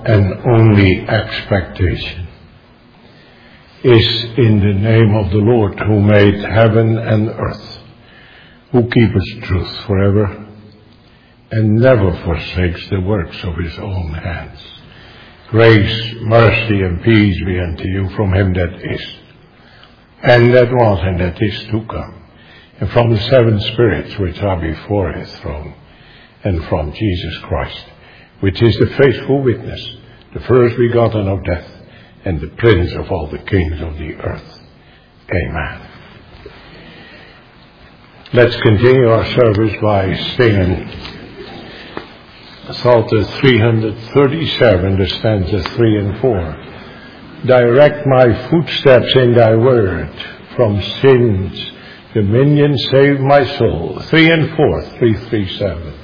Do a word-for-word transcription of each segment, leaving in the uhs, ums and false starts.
and only expectation is in the name of the Lord, who made heaven and earth, who keepeth truth forever, and never forsakes the works of his own hands. Grace, mercy, and peace be unto you from him that is, and that was, and that is to come, and from the seven spirits which are before his throne, and from Jesus Christ, which is the faithful witness, the first begotten of death, and the prince of all the kings of the earth. Amen. Let's continue our service by singing Psalter three thirty-seven, the stanzas three and four. Direct my footsteps in thy word, from sin's dominion save my soul. Three and four, three, three, seven.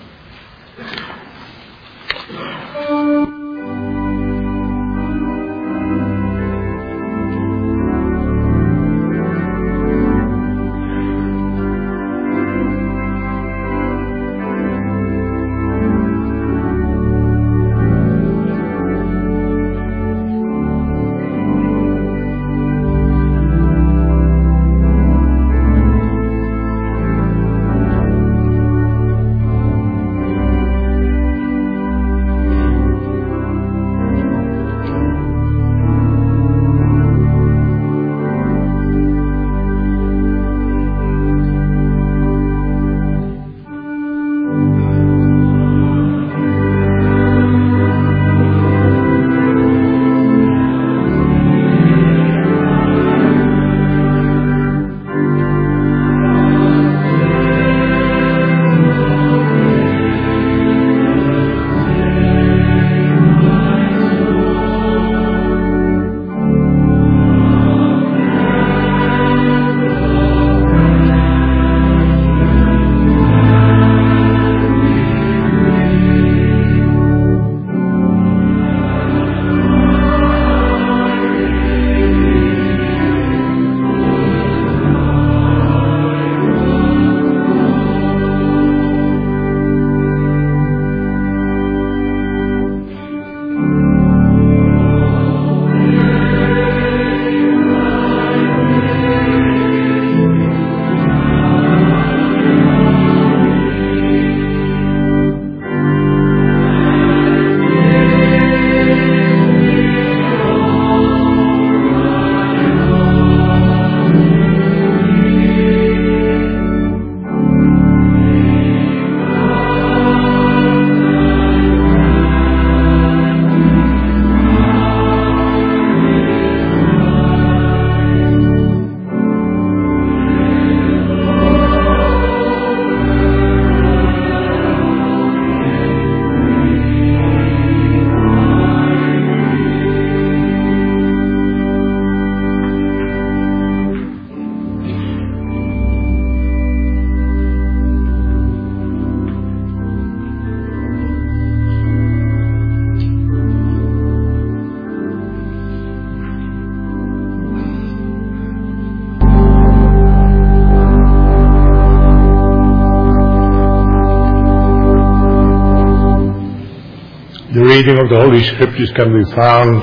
The reading of the Holy Scriptures can be found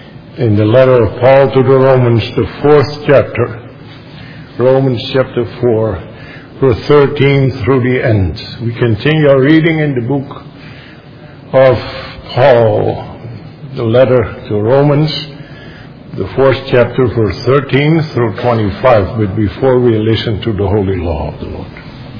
in the letter of Paul to the Romans, the fourth chapter. Romans chapter four, verse thirteen through the end. We continue our reading in the book of Paul, the letter to Romans, the fourth chapter, verse thirteen through twenty-five. But before we listen to the holy law of the Lord.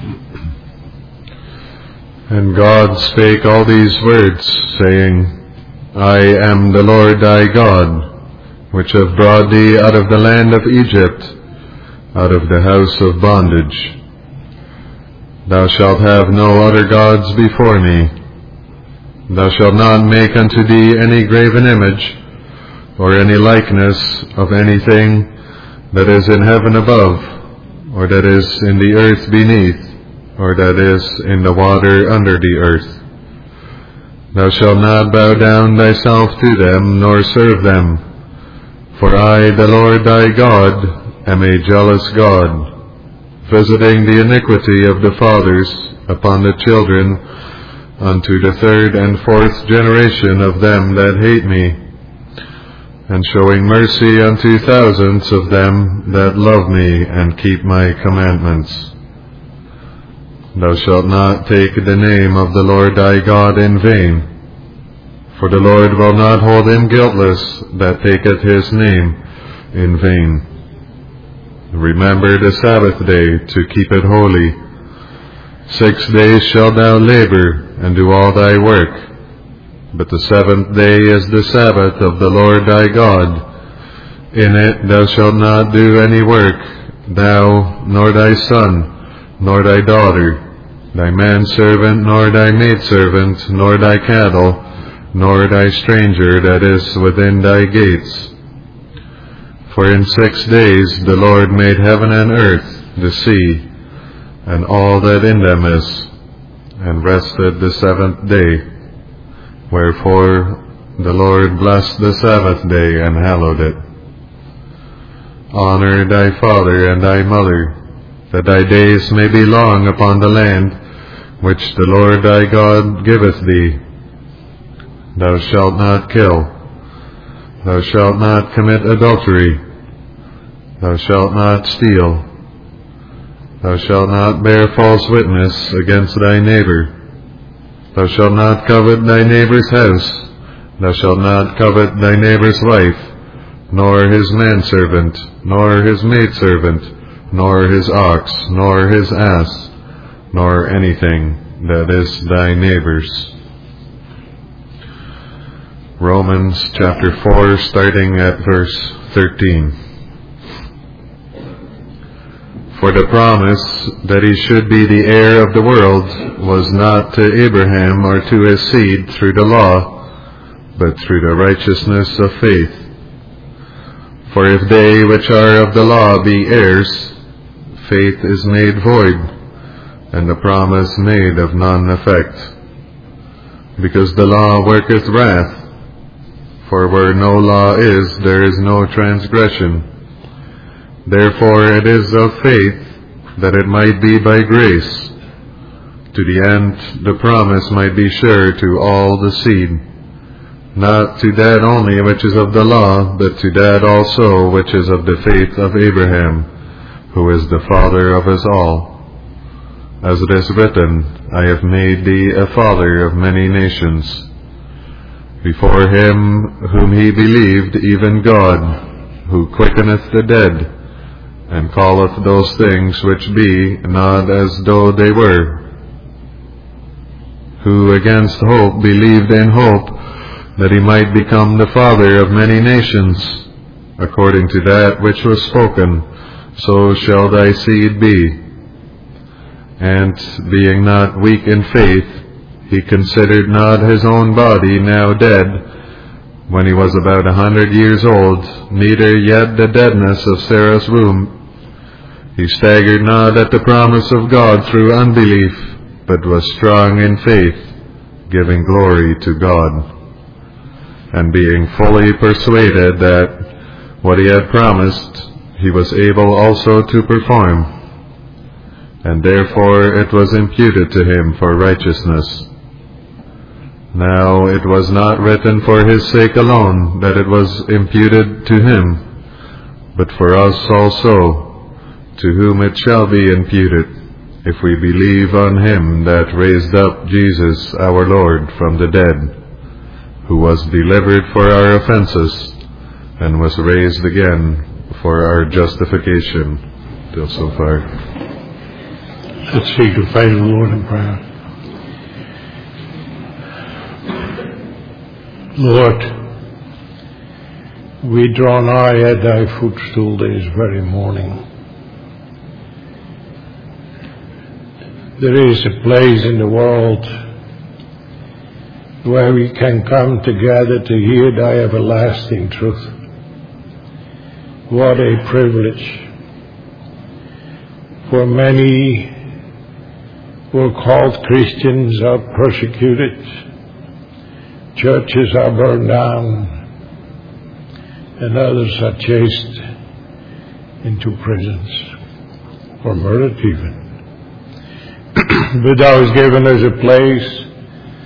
And God spake all these words, saying, I am the Lord thy God, which have brought thee out of the land of Egypt, out of the house of bondage. Thou shalt have no other gods before me. Thou shalt not make unto thee any graven image, or any likeness of anything that is in heaven above, or that is in the earth beneath, or that is in the water under the earth. Thou shalt not bow down thyself to them, nor serve them. For I, the Lord thy God, am a jealous God, visiting the iniquity of the fathers upon the children unto the third and fourth generation of them that hate me, and showing mercy unto thousands of them that love me and keep my commandments. Thou shalt not take the name of the Lord thy God in vain, for the Lord will not hold him guiltless that taketh his name in vain. Remember the Sabbath day to keep it holy. Six days shalt thou labor and do all thy work, but the seventh day is the Sabbath of the Lord thy God. In it thou shalt not do any work, thou, nor thy son, nor thy daughter, thy manservant, nor thy maidservant, nor thy cattle, nor thy stranger that is within thy gates. For in six days the Lord made heaven and earth, the sea, and all that in them is, and rested the seventh day. Wherefore the Lord blessed the Sabbath day and hallowed it. Honor thy father and thy mother, that thy days may be long upon the land which the Lord thy God giveth thee. Thou shalt not kill. Thou shalt not commit adultery. Thou shalt not steal. Thou shalt not bear false witness against thy neighbor. Thou shalt not covet thy neighbor's house. Thou shalt not covet thy neighbor's wife, nor his manservant, nor his maidservant, nor his ox, nor his ass, nor anything that is thy neighbor's. Romans chapter four, starting at verse thirteen. For the promise that he should be the heir of the world was not to Abraham or to his seed through the law, but through the righteousness of faith. For if they which are of the law be heirs, faith is made void, and the promise made of none effect. Because the law worketh wrath, for where no law is, there is no transgression. Therefore it is of faith, that it might be by grace, to the end the promise might be sure to all the seed, not to that only which is of the law, but to that also which is of the faith of Abraham, who is the father of us all. As it is written, I have made thee a father of many nations. Before him whom he believed, even God, who quickeneth the dead, and calleth those things which be not as though they were, who against hope believed in hope, that he might become the father of many nations, according to that which was spoken, so shall thy seed be. And being not weak in faith, he considered not his own body now dead, when he was about a hundred years old, neither yet the deadness of Sarah's womb. He staggered not at the promise of God through unbelief, but was strong in faith, giving glory to God, and being fully persuaded that what he had promised, he was able also to perform, and therefore it was imputed to him for righteousness. Now it was not written for his sake alone that it was imputed to him, but for us also, to whom it shall be imputed, if we believe on him that raised up Jesus our Lord from the dead, who was delivered for our offenses, and was raised again for our justification. Till so far. Let's seek the face of the Lord in prayer. Lord, we draw nigh at thy footstool this very morning. There is a place in the world where we can come together to hear thy everlasting truth. What a privilege. For many who are called Christians are persecuted. Churches are burned down, and others are chased into prisons, or murdered even. But thou hast given us a place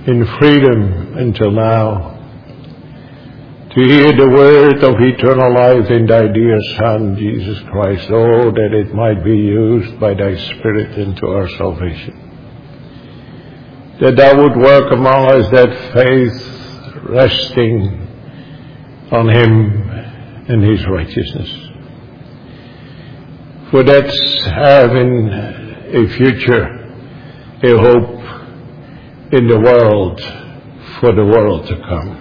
in freedom until now, to hear the word of eternal life in thy dear Son, Jesus Christ, oh, that it might be used by thy Spirit into our salvation. That thou would work among us that faith resting on him and his righteousness. For that's having a future, a hope in the world, for the world to come.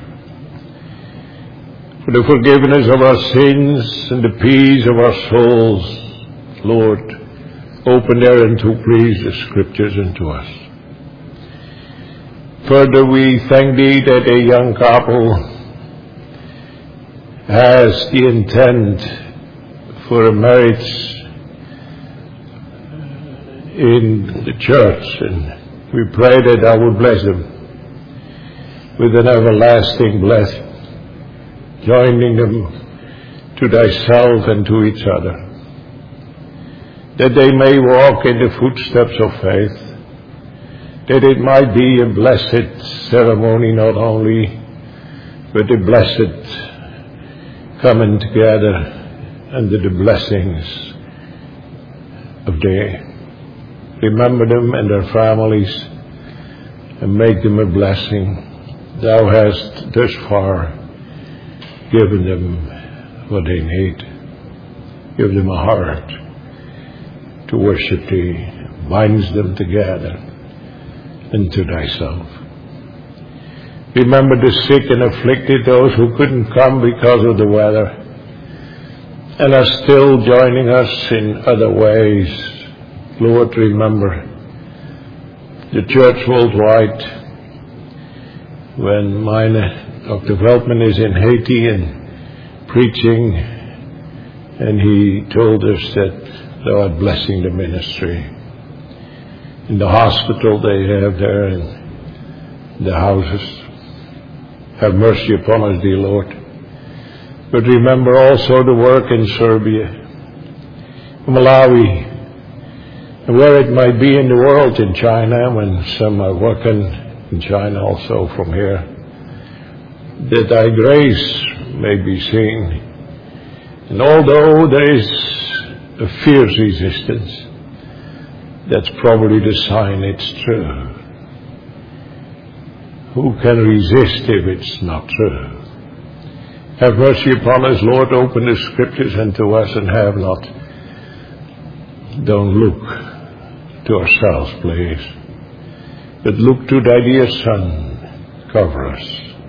For the forgiveness of our sins and the peace of our souls, Lord, open thereunto, please, the Scriptures unto us. Further, we thank thee that a young couple has the intent for a marriage in the church, and we pray that thou would bless them with an everlasting blessing, joining them to thyself and to each other, that they may walk in the footsteps of faith, that it might be a blessed ceremony not only, but a blessed coming together under the blessings of day. Remember them and their families and make them a blessing. Thou hast thus far given them what they need. Give them a heart to worship thee. Binds them together into thyself. Remember the sick and afflicted, those who couldn't come because of the weather, and are still joining us in other ways. Lord, remember the church worldwide. When mine, Doctor Veltman, is in Haiti and preaching, and he told us that thou art blessing the ministry. In the hospital they have there, and the houses. Have mercy upon us, dear Lord. But remember also the work in Serbia, Malawi, and where it might be in the world, in China, when some are working in China also from here, that thy grace may be seen. And although there is a fierce resistance, that's probably the sign it's true. Who can resist if it's not true? Have mercy upon us, Lord. Open the Scriptures unto us, and have not. Don't look to ourselves, please, but look to thy dear Son. Cover us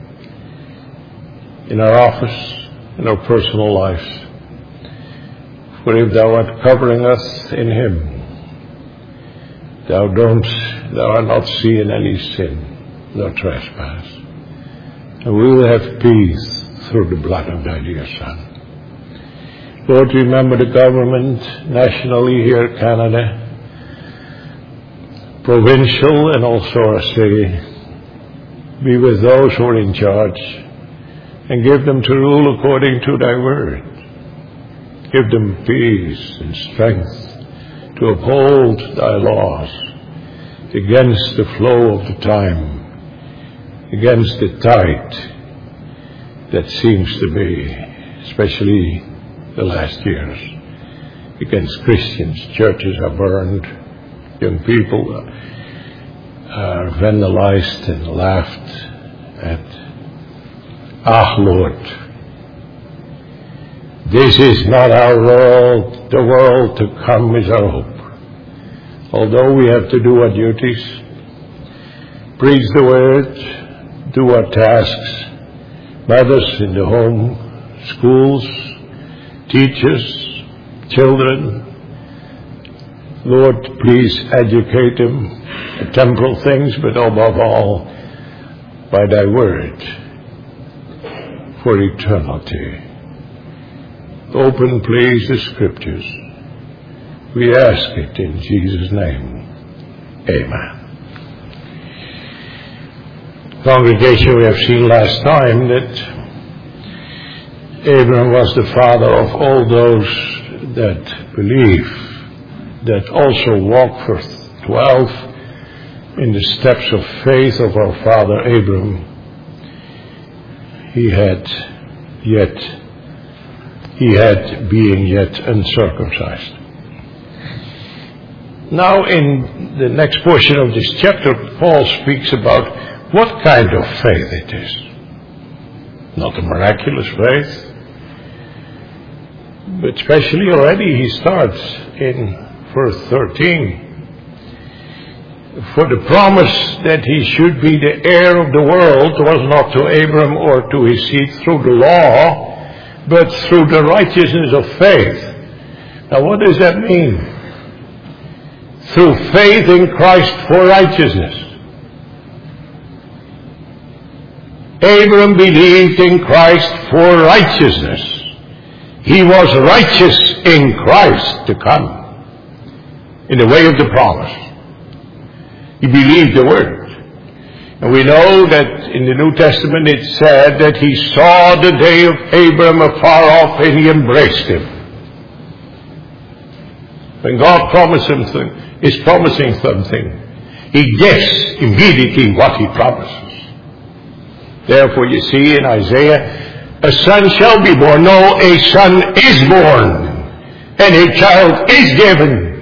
in our office, in our personal lives. For if thou art covering us in him, thou don't, thou art not seeing any sin, no trespass. And we will have peace through the blood of thy dear Son. Lord, remember the government nationally here, Canada, provincial and also our city. Be with those who are in charge and give them to rule according to thy word. Give them peace and strength to uphold thy laws against the flow of the time, against the tide that seems to be, especially the last years, against Christians. Churches are burned, young people are vandalized and laughed at. Ah, Lord, this is not our world. The world to come is our hope. Although we have to do our duties, preach the word, do our tasks, mothers in the home, schools, teachers, children. Lord, please educate them, temporal things, but above all, by thy word, for eternity. Open, please, the Scriptures. We ask it in Jesus' name. Amen. Congregation, we have seen last time that Abraham was the father of all those that believe, that also walk for twelve in the steps of faith of our father Abram, he had yet, he had being yet uncircumcised. Now in the next portion of this chapter, Paul speaks about what kind of faith it is. Not a miraculous faith, but especially already he starts in verse thirteen. For the promise that he should be the heir of the world was not to Abram or to his seed through the law, but through the righteousness of faith. Now what does that mean? Through faith in Christ for righteousness. Abram believed in Christ for righteousness. He was righteous in Christ to come, in the way of the promise. He believed the word. And we know that in the New Testament it said that he saw the day of Abram afar off and he embraced him. When God promised him, is promising something, he gets immediately what he promises. Therefore you see in Isaiah, a son shall be born. No, a son is born. And a child is given.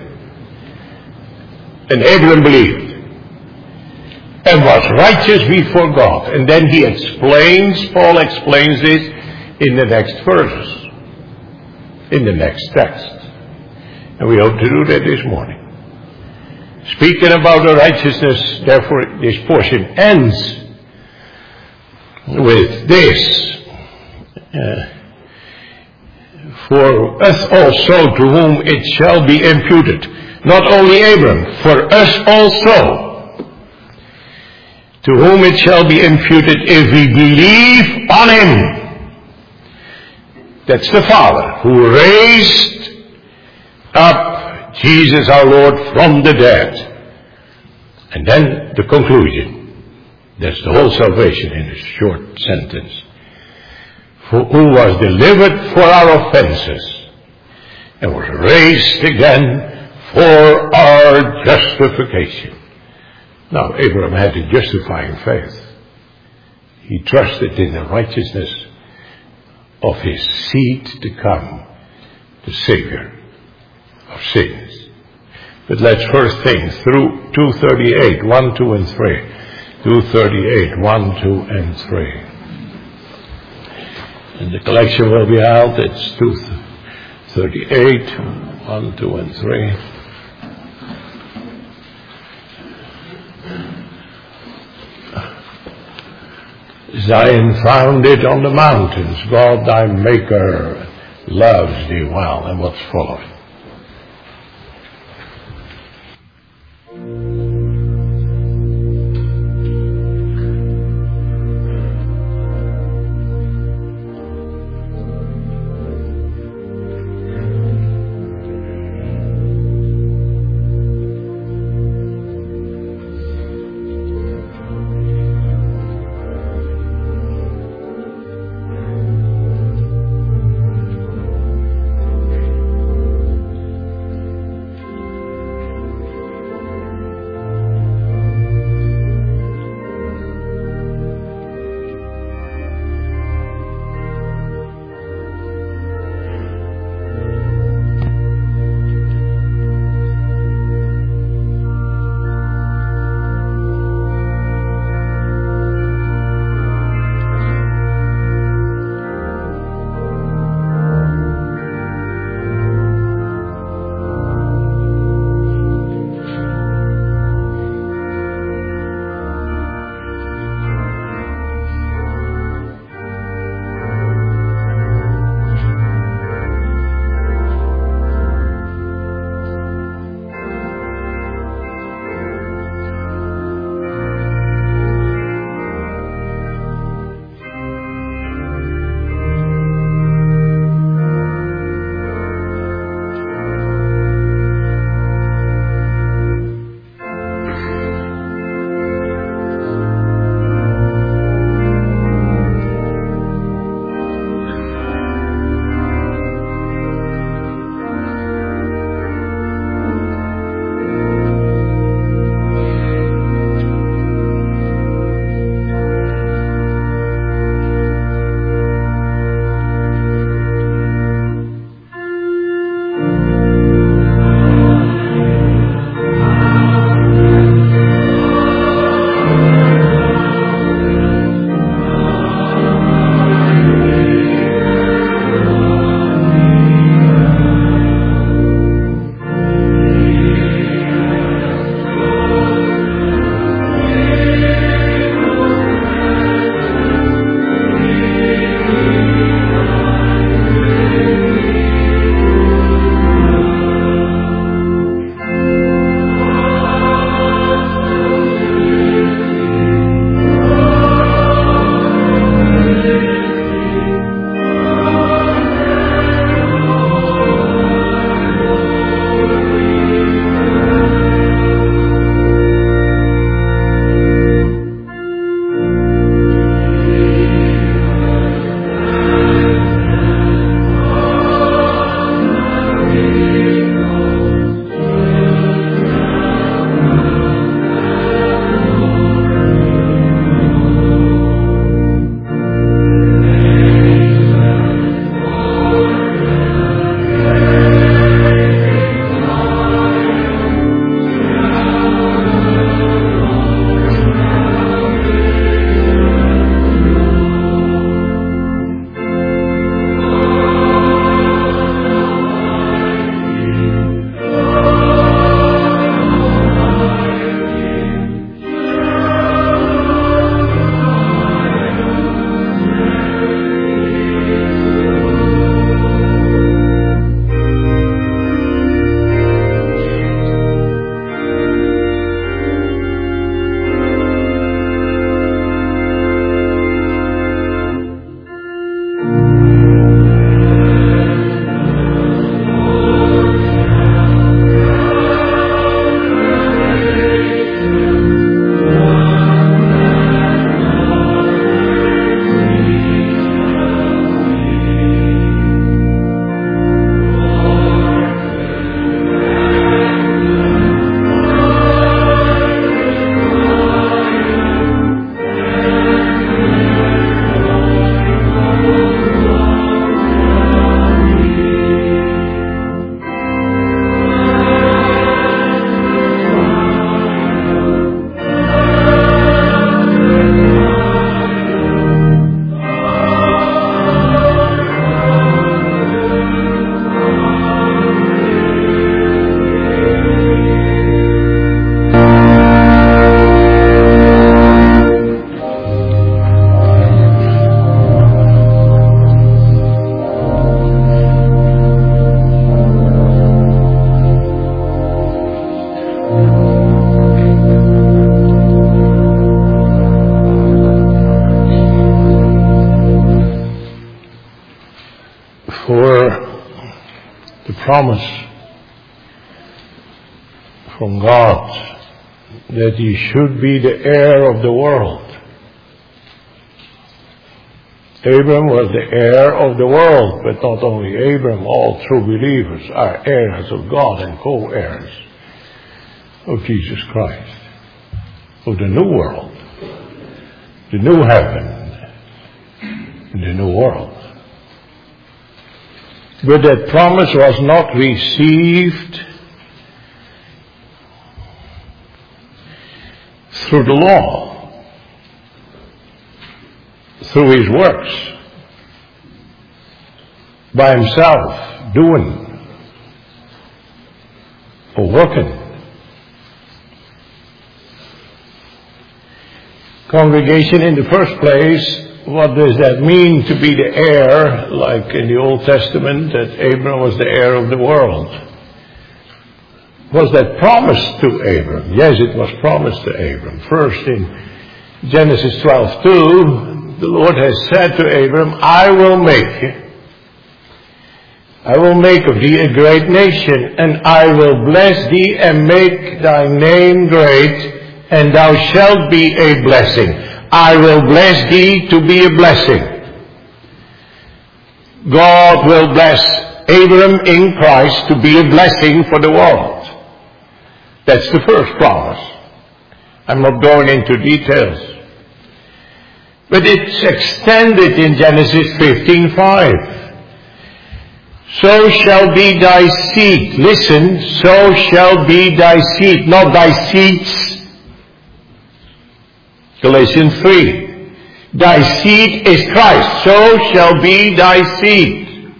And Abram believed. And was righteous before God. And then he explains, Paul explains this in the next verses. In the next text. And we hope to do that this morning. Speaking about the righteousness, therefore this portion ends with this. Uh, for us also to whom it shall be imputed. Not only Abram, for us also. To whom it shall be imputed if we believe on him. That's the Father who raised up Jesus our Lord from the dead. And then the conclusion. That's the whole salvation in a short sentence. For who was delivered for our offenses and was raised again for our justification. Now, Abraham had a justifying faith. He trusted in the righteousness of his seed to come, the Savior of sins. But let's first think through two thirty-eight, one, two, and three. two thirty-eight, one, two, and three. And the collection will be held. It's two thirty-eight, one, two, and three. Zion founded on the mountains, God thy maker loves thee well. And what's following? promise from God that he should be the heir of the world. Abram was the heir of the world, but not only Abram, all true believers are heirs of God and co-heirs of Jesus Christ, of the new world, the new heaven, and the new world. But that promise was not received through the law, through his works, by himself, doing or working. Congregation, in the first place, what does that mean to be the heir, like in the Old Testament, that Abram was the heir of the world? Was that promised to Abram? Yes, it was promised to Abram. First, in Genesis twelve two, the Lord has said to Abram, I will make, I will make of thee a great nation, and I will bless thee and make thy name great, and thou shalt be a blessing. I will bless thee to be a blessing. God will bless Abram in Christ to be a blessing for the world. That's the first promise. I'm not going into details. But it's extended in Genesis fifteen five. So shall be thy seed. Listen, so shall be thy seed, not thy seeds. Galatians three. Thy seed is Christ, so shall be thy seed.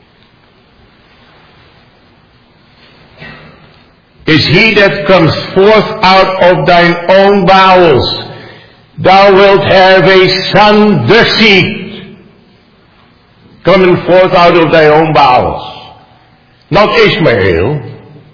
Is he that comes forth out of thine own bowels. Thou wilt have a son, the seed, coming forth out of thy own bowels. Not Ishmael.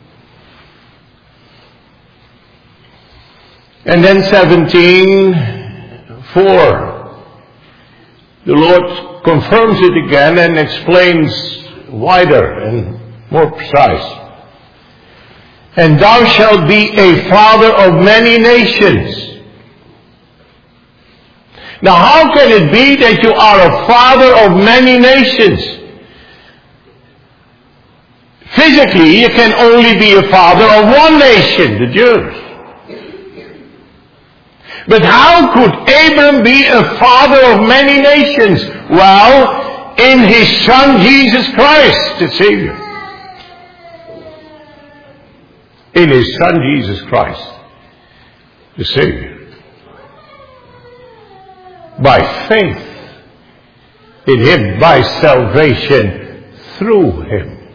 And then seventeen four. The Lord confirms it again and explains wider and more precise. And thou shalt be a father of many nations. Now how can it be that you are a father of many nations? Physically, you can only be a father of one nation, the Jews. But how could Abram be a father of many nations? Well, in his son Jesus Christ, the Savior. In his son Jesus Christ, the Savior. By faith in him, by salvation through him.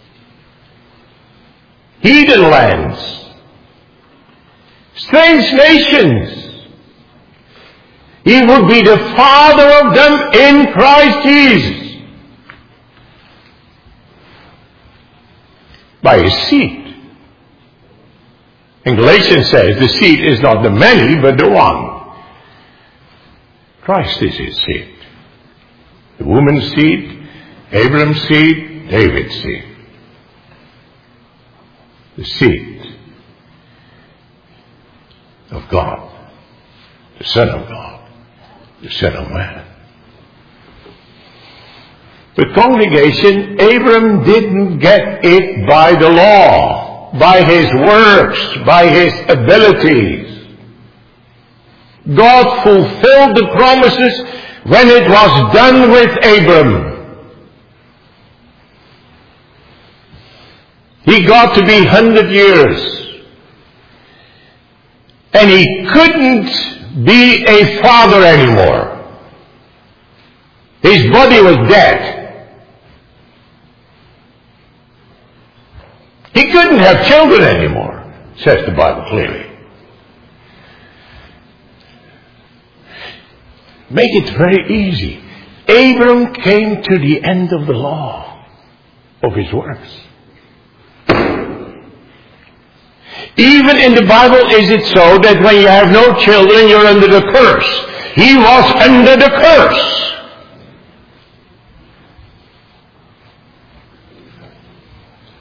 Heathen lands, strange nations, he would be the father of them in Christ Jesus. By his seed. And Galatians says the seed is not the many, but the one. Christ is his seed. The woman's seed, Abraham's seed, David's seed. The seed of God. The Son of God. The Son of Man. But congregation, Abram didn't get it by the law, by his works, by his abilities. God fulfilled the promises when it was done with Abram. He got to be one hundred years. And he couldn't be a father anymore. His body was dead. He couldn't have children anymore, says the Bible clearly. Make it very easy. Abram came to the end of the law of his works. Even in the Bible is it so that when you have no children, you're under the curse. He was under the curse.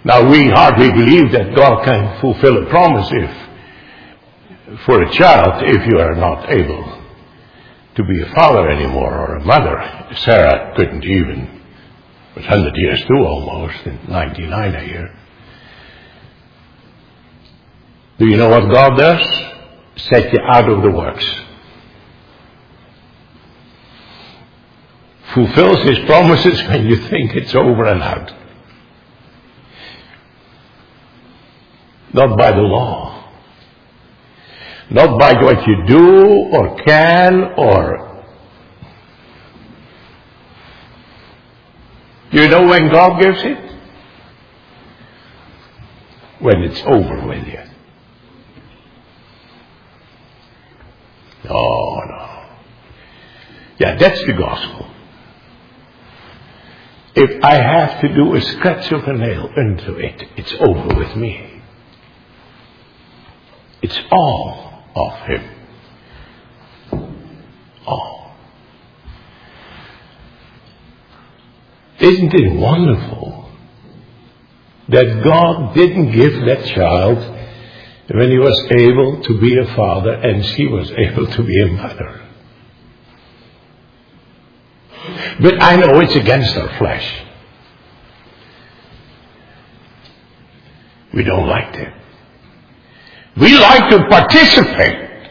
Now, we hardly believe that God can fulfill a promise if, for a child, if you are not able to be a father anymore or a mother. Sarah couldn't even, was one hundred years too almost, in ninety-nine a year. Do you know what God does? Set you out of the works. Fulfills His promises when you think it's over and out. Not by the law. Not by what you do or can or... You know when God gives it? When it's over with you. Oh, no. Yeah, that's the gospel. If I have to do a scratch of a nail into it, it's over with me. It's all of Him. All. Isn't it wonderful that God didn't give that child when he was able to be a father and she was able to be a mother? But I know it's against our flesh. We don't like that. We like to participate.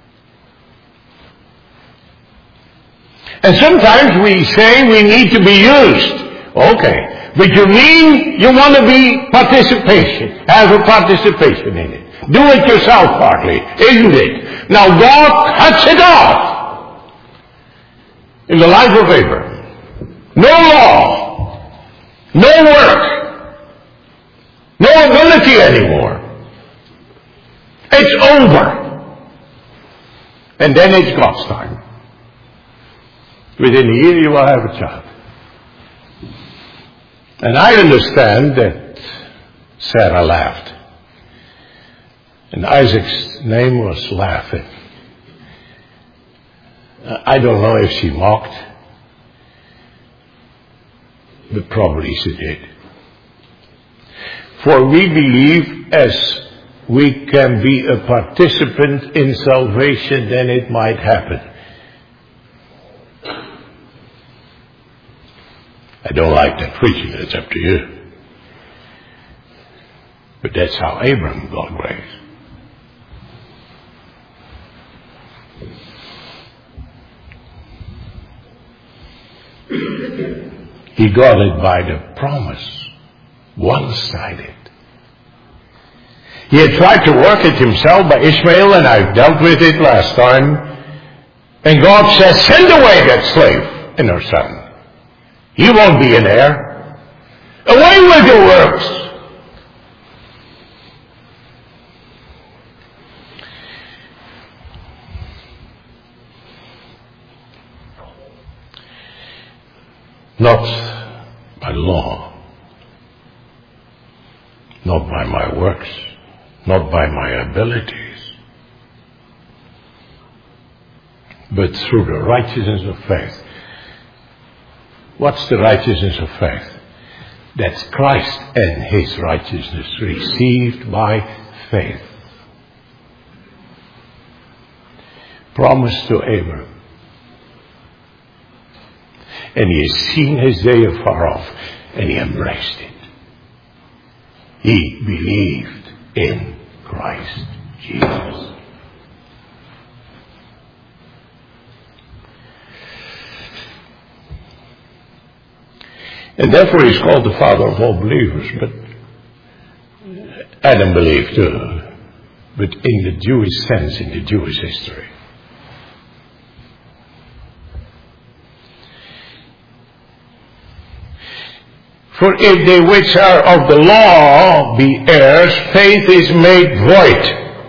And sometimes we say we need to be used. Okay. But you mean you want to be participation. Have a participation in it. Do it yourself partly, isn't it? Now God cuts it off in the life of Abraham. No law. No work. No ability anymore. It's over. And then it's God's time. Within a year you will have a child. And I understand that Sarah laughed. And Isaac's name was laughing. I don't know if she mocked, but probably she did. For we believe as we can be a participant in salvation, then it might happen. I don't like that preaching, that's up to you. But that's how Abraham got grace. He got it by the promise, one-sided. He had tried to work it himself by Ishmael, and I dealt with it last time. And God says, send away that slave and her son. You won't be an heir. Away with your works. Not by law. Not by my works. Not by my abilities. But through the righteousness of faith. What's the righteousness of faith? That's Christ and His righteousness received by faith. Promised to Abraham. And he has seen his day afar off, and he embraced it. He believed in Christ Jesus. And therefore he's called the father of all believers. But Adam believed too, but in the Jewish sense, in the Jewish history. For if they which are of the law be heirs, faith is made void.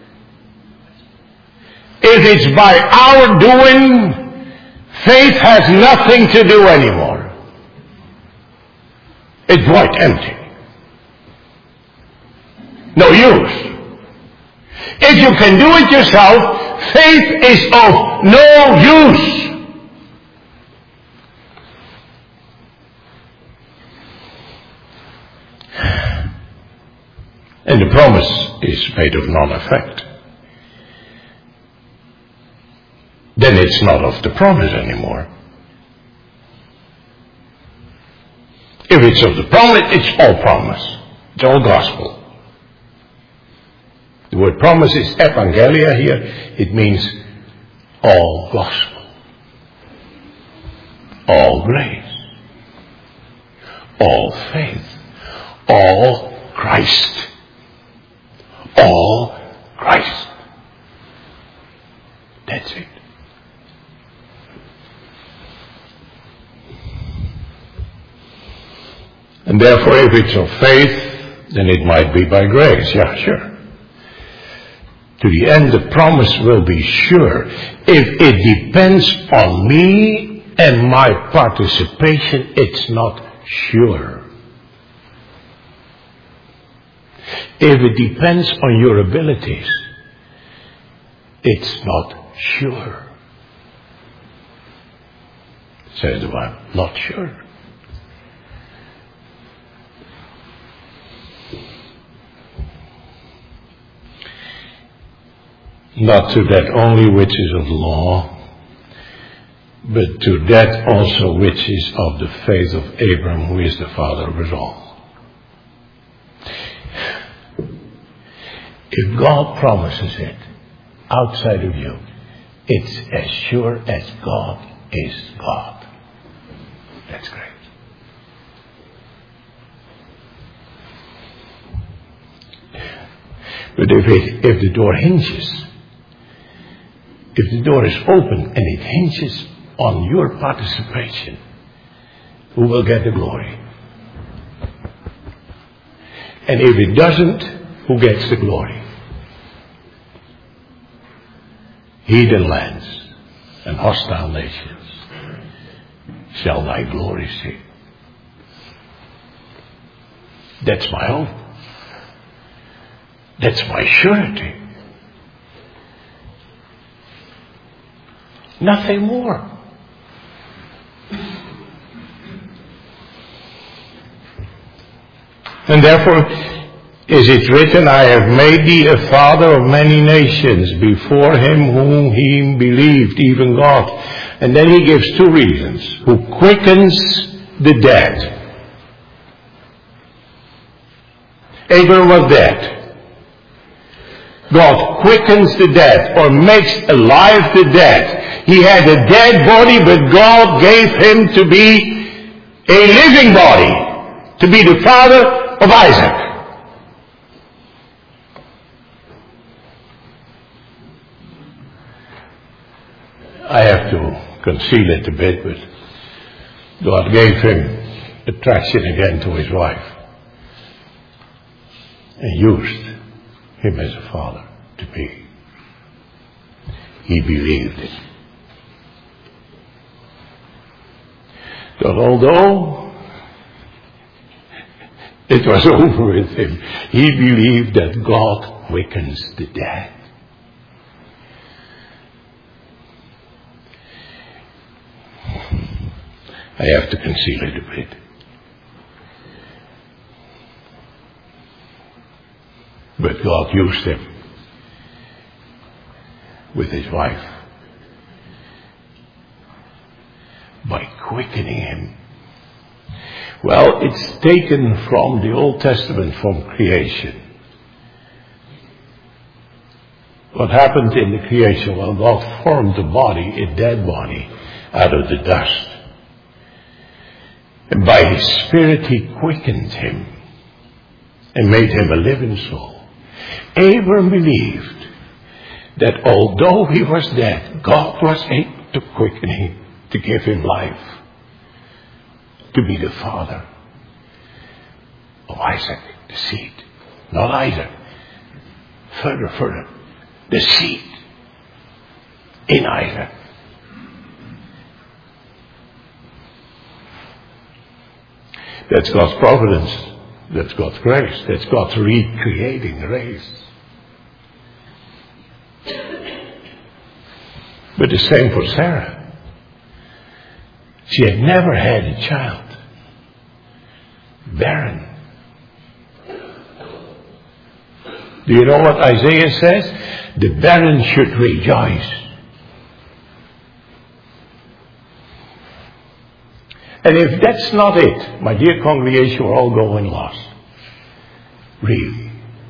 If it's by our doing, faith has nothing to do anymore. It's void, empty. No use. If you can do it yourself, faith is of no use. and the promise is made of non-effect, then it's not of the promise anymore. If it's of the promise, it's all promise. It's all gospel. The word promise is evangelia here. It means all gospel. All grace. All faith. All Christ. All Christ. That's it. And therefore, if it's of faith, then it might be by grace. Yeah, sure. To the end, the promise will be sure. If it depends on me and my participation, it's not sure. If it depends on your abilities, it's not sure. Says the Bible, not sure. Not to that only which is of law, but to that also which is of the faith of Abraham, who is the father of us all. If God promises it outside of you, it's as sure as God is God. That's great. But if it, if the door hinges, if the door is open and it hinges on your participation, who will get the glory? And if it doesn't, who gets the glory? Heathen lands and hostile nations shall thy glory see. That's my hope. That's my surety. Nothing more. And therefore is it written, I have made thee a father of many nations before him whom he believed, even God. And then he gives two reasons. Who quickens the dead. Abraham was dead. God quickens the dead, or makes alive the dead. He had a dead body, but God gave him to be a living body, to be the father of Isaac. I have to conceal it a bit, but God gave him attraction again to his wife and used him as a father to be. He believed it. But although it was over with him, he believed that God quickens the dead. I have to conceal it a bit. But God used him with his wife by quickening him. Well, it's taken from the Old Testament, from creation. What happened in the creation? Well, God formed the body, a dead body, out of the dust. And by his Spirit he quickened him and made him a living soul. Abraham believed that although he was dead, God was able to quicken him, to give him life, to be the father of Isaac, the seed. Not Isaac. Further, further. The seed in Isaac. That's God's providence. That's God's grace. That's God's recreating race. But the same for Sarah. She had never had a child. Barren. Do you know what Isaiah says? The barren should rejoice. And if that's not it, my dear congregation, we're all going lost. Really.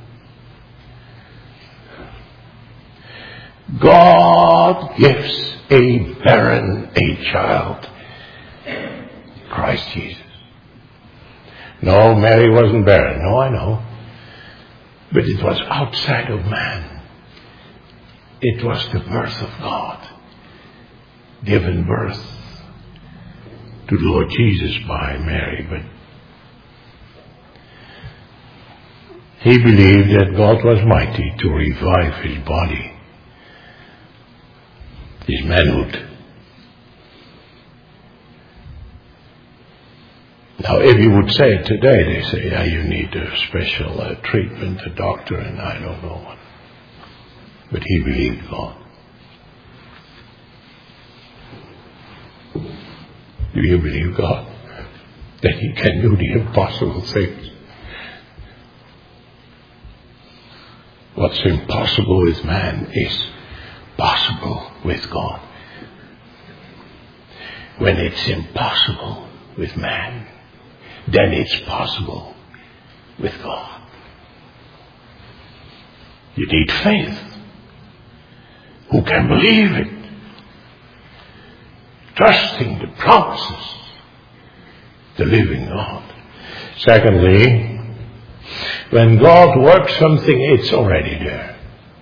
God gives a barren a child. Christ Jesus. No, Mary wasn't barren. No, I know. But it was outside of man. It was the birth of God. Given birth to the Lord Jesus by Mary. But he believed that God was mighty to revive his body, his manhood. Now, if you would say it today, they say, yeah, you need a special uh, treatment, a doctor, and I don't know what. But he believed God. Do you believe God? That he can do the impossible things. What's impossible with man is possible with God. When it's impossible with man, then it's possible with God. You need faith. Who can believe it? Trusting the promises, the living God. Secondly, when God works something, it's already there.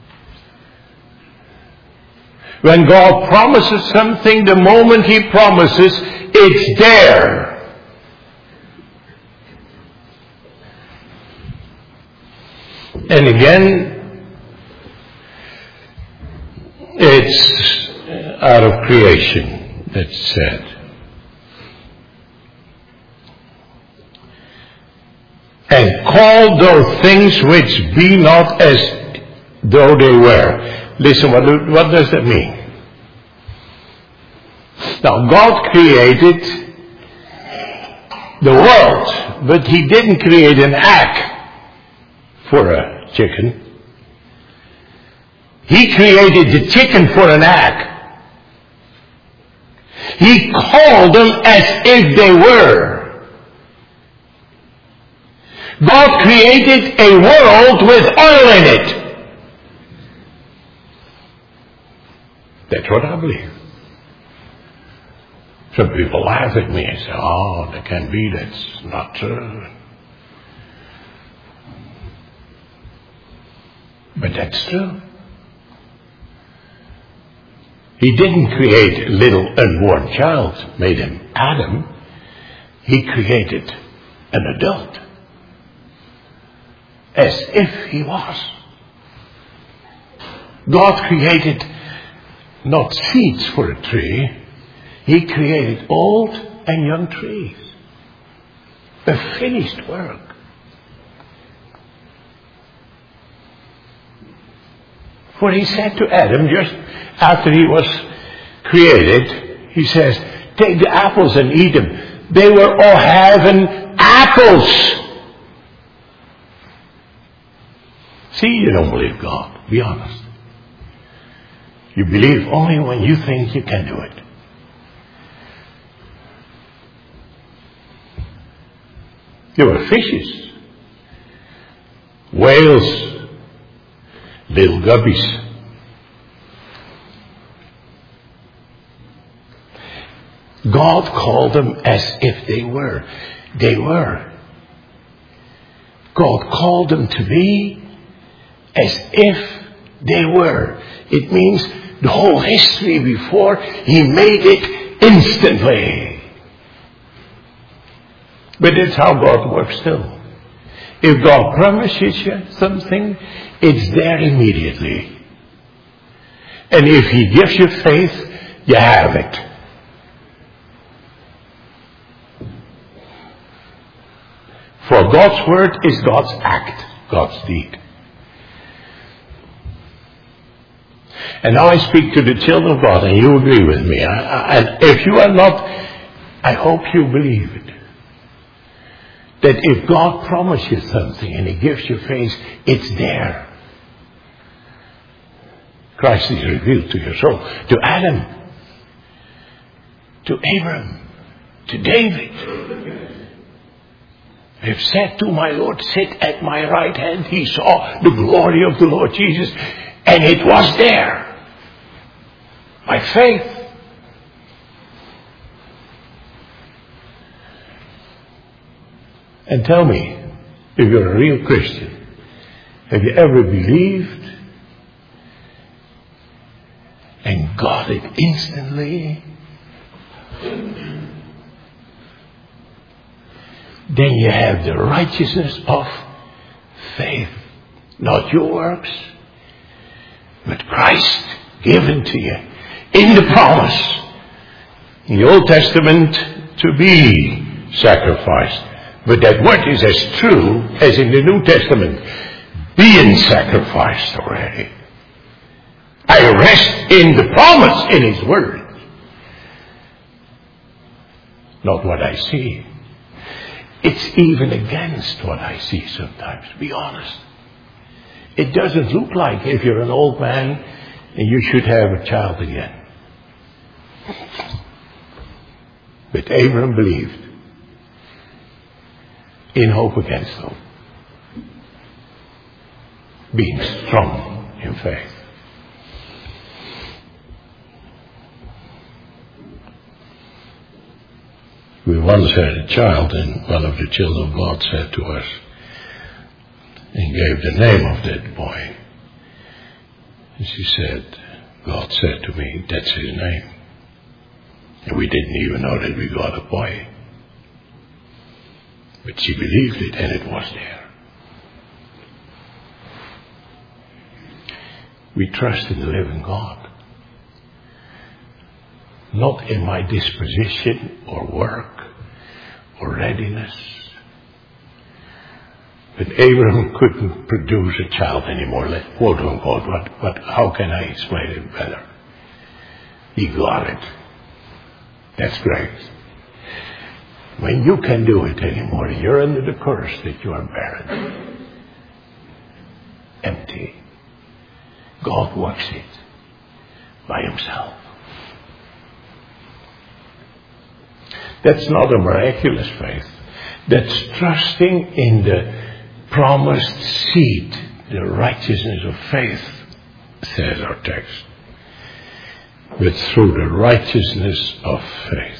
When God promises something, the moment he promises, it's there. And again, it's out of creation, that's said. And call those things which be not as though they were. Listen, what, do, what does that mean? Now, God created the world, but he didn't create an egg for a chicken. He created the chicken for an egg. He called them as if they were. God created a world with oil in it. That's what I believe. Some people laugh at me and say, oh, that can be, that's not true. But that's true. He didn't create a little unborn child, made him Adam. He created an adult. As if he was. God created not seeds for a tree. He created old and young trees. A finished work. For he said to Adam, just after he was created, he says, take the apples and eat them. They were all having apples. See, you don't believe God. Be honest. You believe only when you think you can do it. There were fishes, whales, little guppies. God called them as if they were. They were. God called them to be as if they were. It means the whole history before, he made it instantly. But that's how God works still. If God promises you something, it's there immediately. And if he gives you faith, you have it. For God's word is God's act, God's deed. And now I speak to the children of God, and you agree with me. I, I, and if you are not, I hope you believe it. That if God promises something and he gives you faith, it's there. Christ is revealed to your soul. To Adam, to Abraham, to David. I have said to my Lord, sit at my right hand. He saw the glory of the Lord Jesus, and it was there. By faith. And tell me, if you're a real Christian, have you ever believed and got it instantly? Then you have the righteousness of faith. Not your works, but Christ given to you in the promise. In the Old Testament, to be sacrificed. But that word is as true as in the New Testament, being sacrificed already. I rest in the promise in His Word. Not what I see. It's even against what I see sometimes, to be honest. It doesn't look like if you're an old man and you should have a child again. But Abraham believed. In hope against hope. Being strong in faith. We once had a child, and one of the children of God said to us, and gave the name of that boy. And she said, God said to me, that's his name. And we didn't even know that we got a boy. But she believed it, and it was there. We trust in the living God. Not in my disposition or work or readiness. But Abraham couldn't produce a child anymore. Let quote unquote. But, but how can I explain it better? He got it. That's great. When you can do it anymore, you're under the curse that you are barren. Empty. God works it by Himself. That's not a miraculous faith. That's trusting in the promised seed, the righteousness of faith, says our text. But through the righteousness of faith.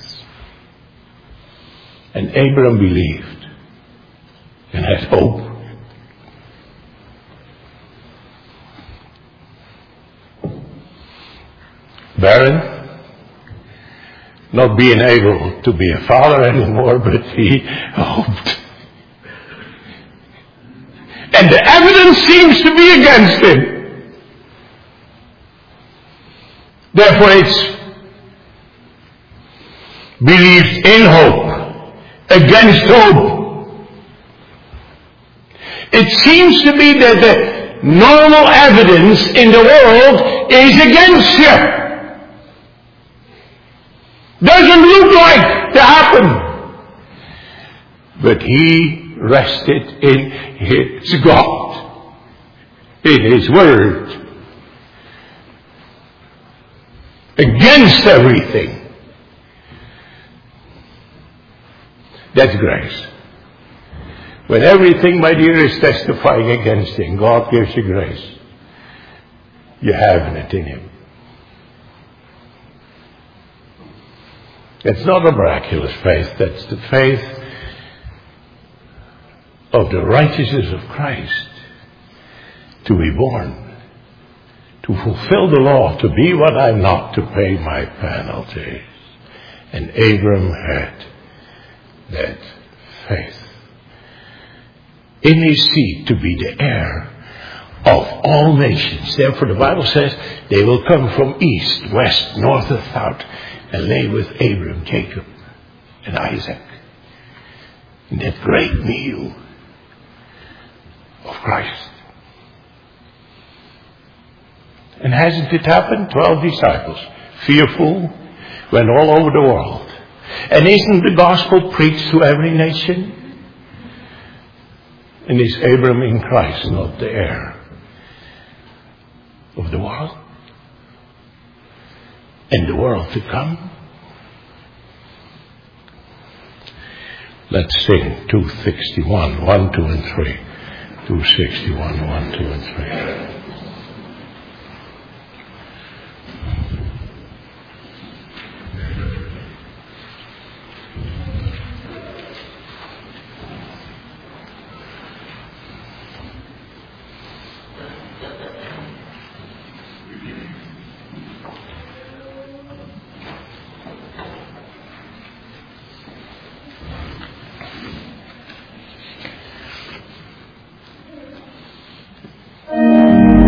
And Abraham believed and had hope. Barren, not being able to be a father anymore, but he hoped. And the evidence seems to be against him. Therefore it's believed in hope. Against hope. It seems to be that the normal evidence in the world is against you. Doesn't look like to happen. But he rested in his God. In His Word. Against everything. That's grace. When everything, my dear, is testifying against Him, God gives you grace. You have it in Him. It's not a miraculous faith. That's the faith of the righteousness of Christ. To be born. To fulfill the law. To be what I'm not. To pay my penalties. And Abraham had that faith. In his seed to be the heir of all nations. Therefore the Bible says they will come from east, west, north and south and lay with Abraham, Jacob and Isaac in that great meal of Christ. And hasn't it happened? Twelve disciples, fearful, went all over the world. And isn't the gospel preached to every nation? And is Abraham in Christ not the heir of the world? in the world to come. Let's sing two sixty-one, one, two, and three. two sixty-one, one, two, and three. Thank you.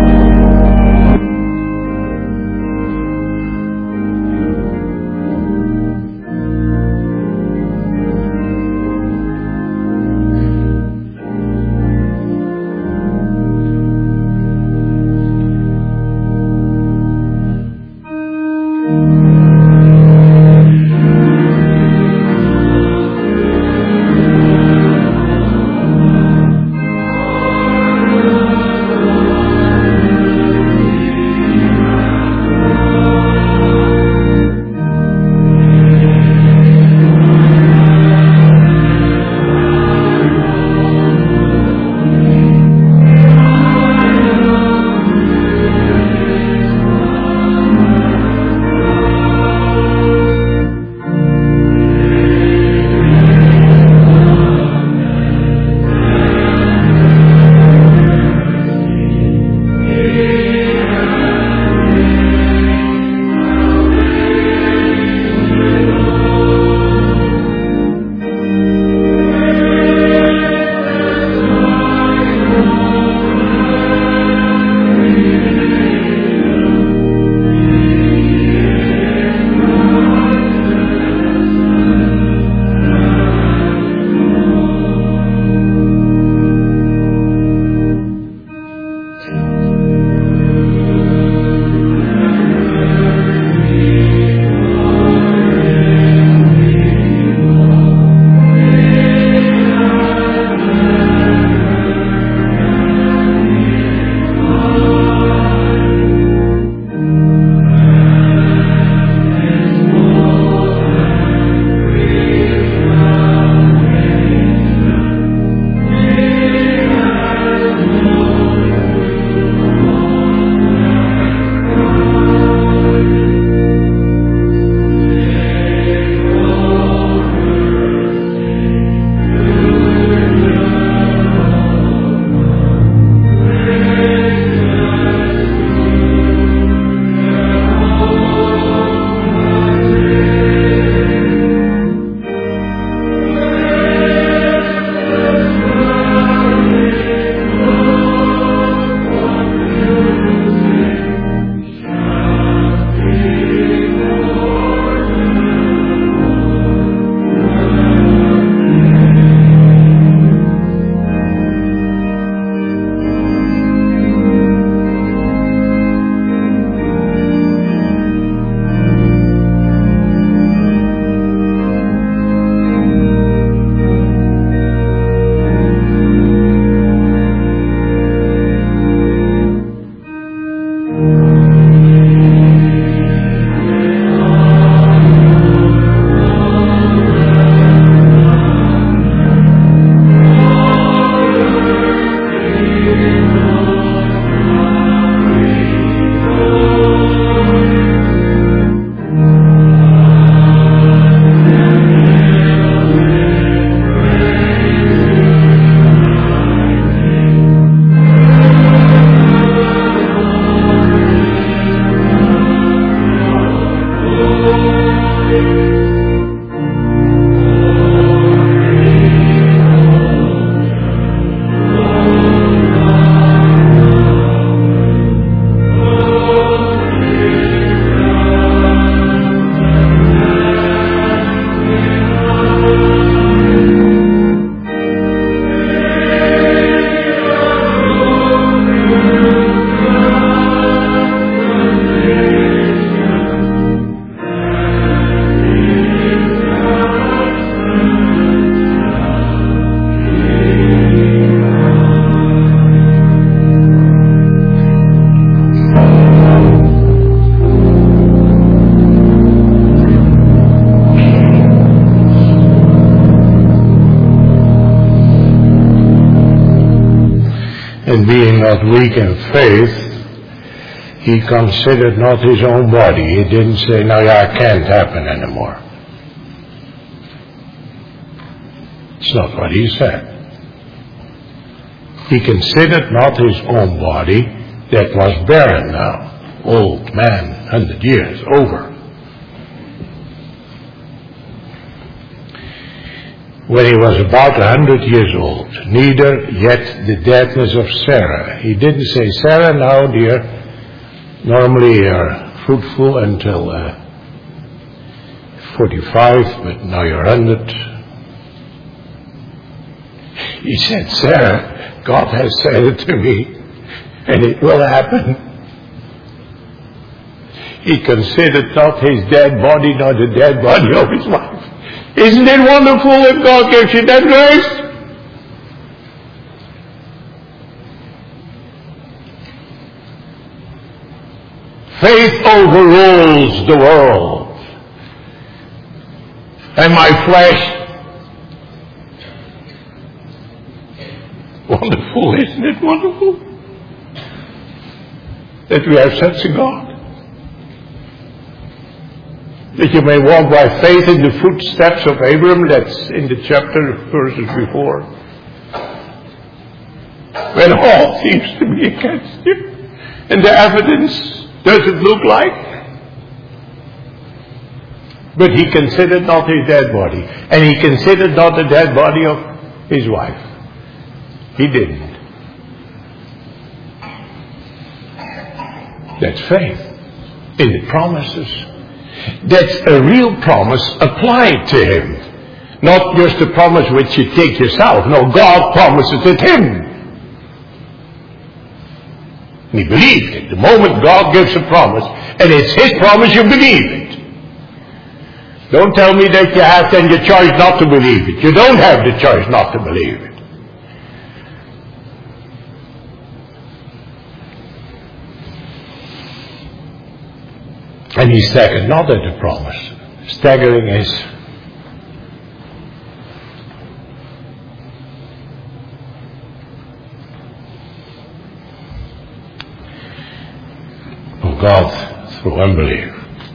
weak in faith, he considered not his own body. He didn't say, no, that can't happen anymore. It's not what he said. He considered not his own body that was barren now. Old man, hundred years, over. When he was about a hundred years old, neither yet the deadness of Sarah. He didn't say, Sarah, now dear, normally you're fruitful until uh, forty-five, but now you're one hundred. He said, Sarah, God has said it to me, and it will happen. He considered not his dead body, nor the dead body of his wife. Isn't it wonderful that God gives you that grace? Faith overrules the world. And my flesh, wonderful, isn't it wonderful? That we have such a God. That you may walk by faith in the footsteps of Abraham, that's in the chapter verses before. When all seems to be against you, and the evidence doesn't look like. But he considered not his dead body, and he considered not the dead body of his wife. He didn't. That's faith in the promises. That's a real promise applied to him. Not just a promise which you take yourself. No, God promises it him. And he believed it. The moment God gives a promise, and it's his promise, you believe it. Don't tell me that you have then the choice not to believe it. You don't have the choice not to believe it. And he staggered not at the promise. Staggering is of God through unbelief.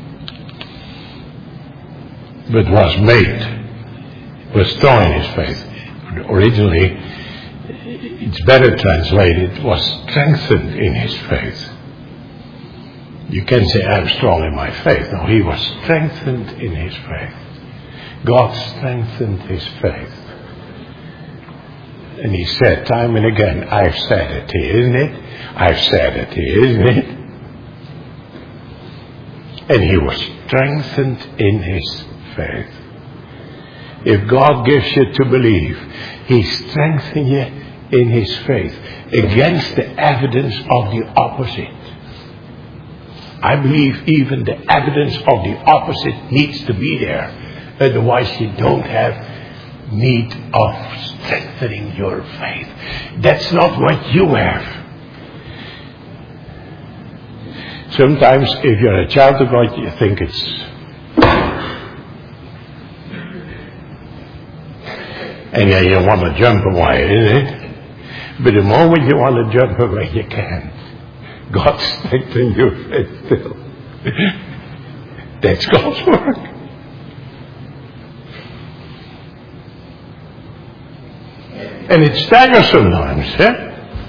But was made, was strong in his faith. Originally, it's better translated, was strengthened in his faith. You can say, I'm strong in my faith. No, he was strengthened in his faith. God strengthened his faith. And he said time and again, I've said it here, isn't it? I've said it here, isn't it? And he was strengthened in his faith. If God gives you to believe, he strengthens you in his faith against the evidence of the opposite. I believe even the evidence of the opposite needs to be there. Otherwise you don't have need of strengthening your faith. That's not what you have. Sometimes if you're a child of God, you think it's and yeah, you want to jump away, isn't it? But the moment you want to jump away, you can't. God strengthens your faith still. That's God's work. And it staggers sometimes, eh?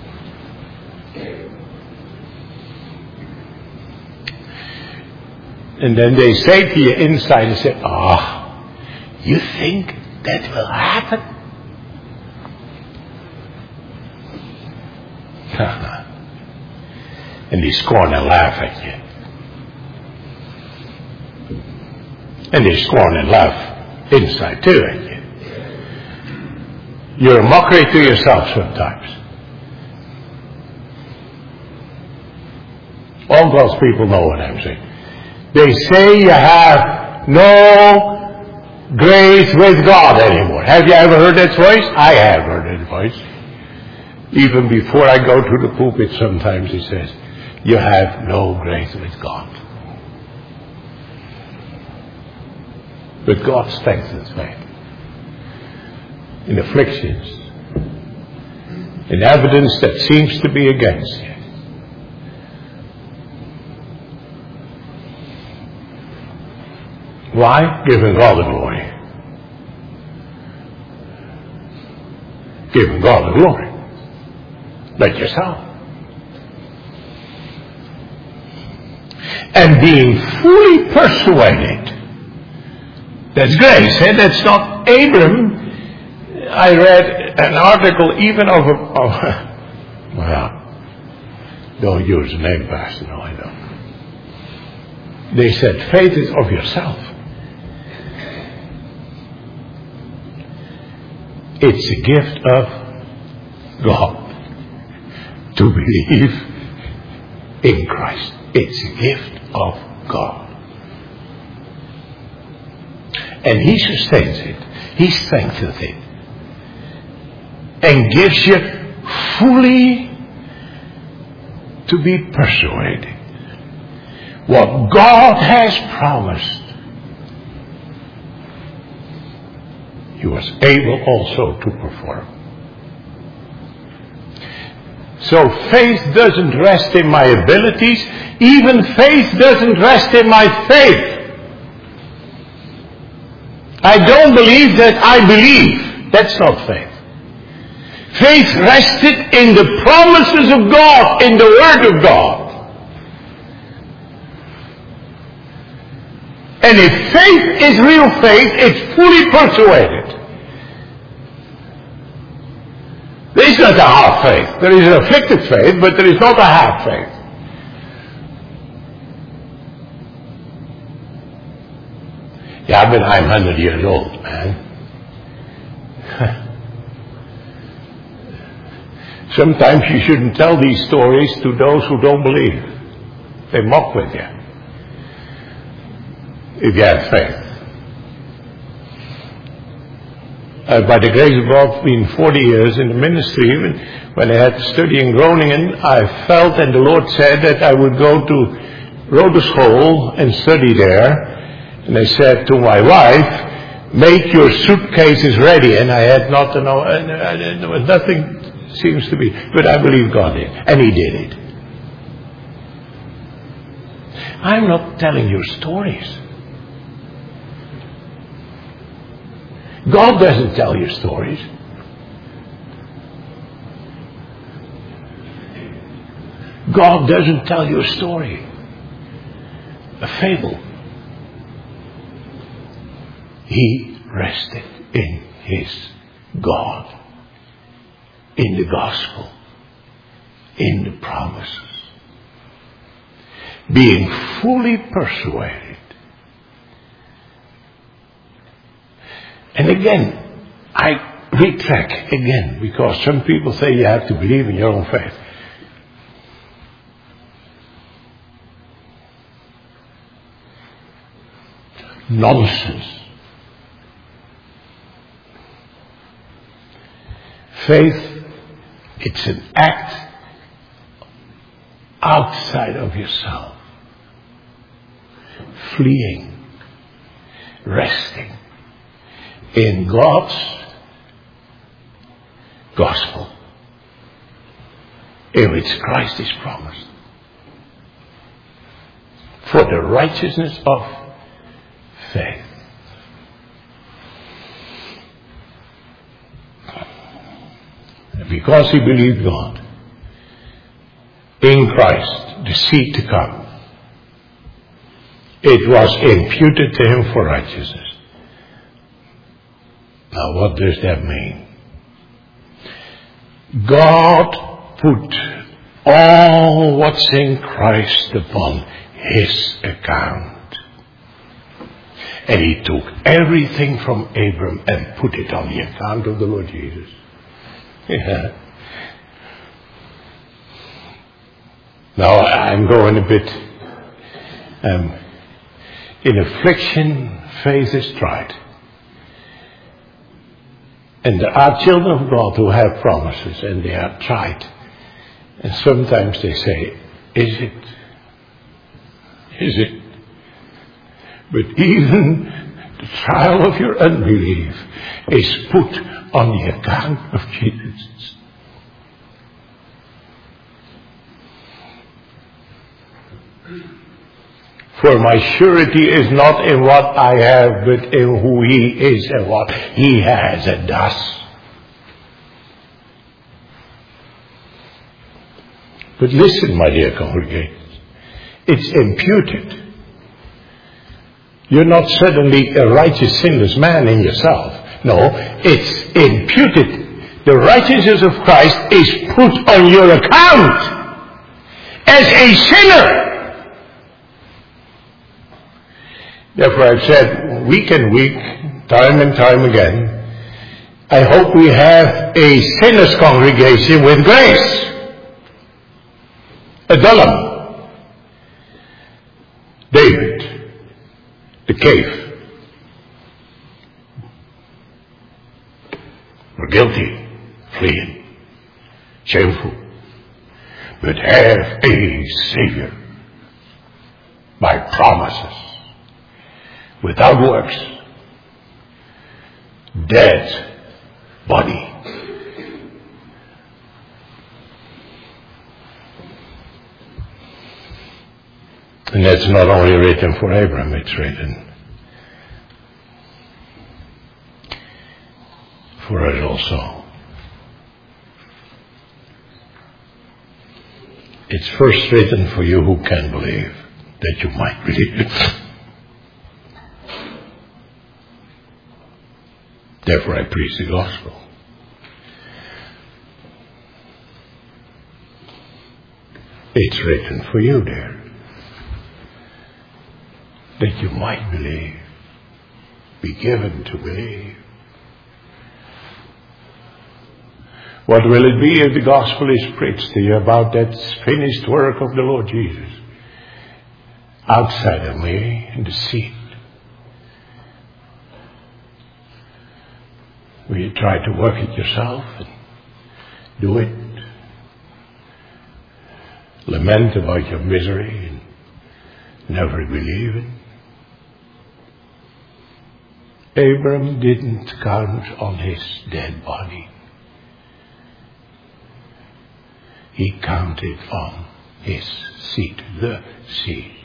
And then they say to you inside, they say, ah, oh, you think that will happen? And they scorn and laugh at you. And they scorn and laugh inside too at you. You're a mockery to yourself sometimes. All God's people know what I'm saying. They say you have no grace with God anymore. Have you ever heard that voice? I have heard that voice. Even before I go to the pulpit, sometimes he says, you have no grace with God. But God strengthens faith. In afflictions, in evidence that seems to be against you. Why? Giving God the glory. Giving God the glory. Not yourself. And being fully persuaded. That's grace, eh? That's not Abram. I read an article even of a, of a well, don't use the name, Pastor, no, I don't. They said faith is of yourself. It's a gift of God to believe in Christ. It's a gift of God. And He sustains it. He strengthens it. And gives you fully to be persuaded. What God has promised, He was able also to perform. So faith doesn't rest in my abilities. Even faith doesn't rest in my faith. I don't believe that I believe. That's not faith. Faith rested in the promises of God, in the Word of God. And if faith is real faith, it's fully persuaded. There is not a half faith. There is an afflicted faith, but there is not a half faith. Yeah, but I'm one hundred years old, man. Sometimes you shouldn't tell these stories to those who don't believe. They mock with you. If you have faith. Uh, by the grace of God, been forty years in the ministry, even when I had to study in Groningen, I felt and the Lord said that I would go to Rodershol and study there. And I said to my wife, make your suitcases ready. And I had not to know, and there was nothing seems to be, but I believe God did. And He did it. I'm not telling you stories. God doesn't tell you stories. God doesn't tell you a story. A fable. He rested in His God. In the gospel. In the promises. Being fully persuaded. And again, I retract again, because some people say you have to believe in your own faith. Nonsense. Faith, it's an act outside of yourself. Fleeing. Resting. In God's gospel, in which Christ is promised, for the righteousness of faith. And because he believed God, in Christ, the seed to come, it was imputed to him for righteousness. Now, what does that mean? God put all what's in Christ upon His account. And He took everything from Abram and put it on the account of the Lord Jesus. Yeah. Now, I'm going a bit... Um, in affliction, faith is tried. And there are children of God who have promises and they are tried. And sometimes they say, is it? Is it? But even the trial of your unbelief is put on the account of Jesus. For my surety is not in what I have, but in who He is and what He has and does. But listen, my dear congregation, it's imputed. You're not suddenly a righteous, sinless man in yourself. No, it's imputed. The righteousness of Christ is put on your account as a sinner. Therefore I've said week and week, time and time again, I hope we have a sinners congregation with grace. Adullam, David, the cave, were guilty, fleeing, shameful, but have a Savior by promises. Without works, dead body. And that's not only written for Abraham, it's written for us also. It's first written for you who can believe, that you might believe it. Therefore I preach the gospel. It's written for you there, that you might believe, be given to believe. What will it be if the gospel is preached to you about that finished work of the Lord Jesus outside of me in the seat? Will you try to work it yourself and do it? Lament about your misery and never believe it? Abram didn't count on his dead body. He counted on his seed, the seed,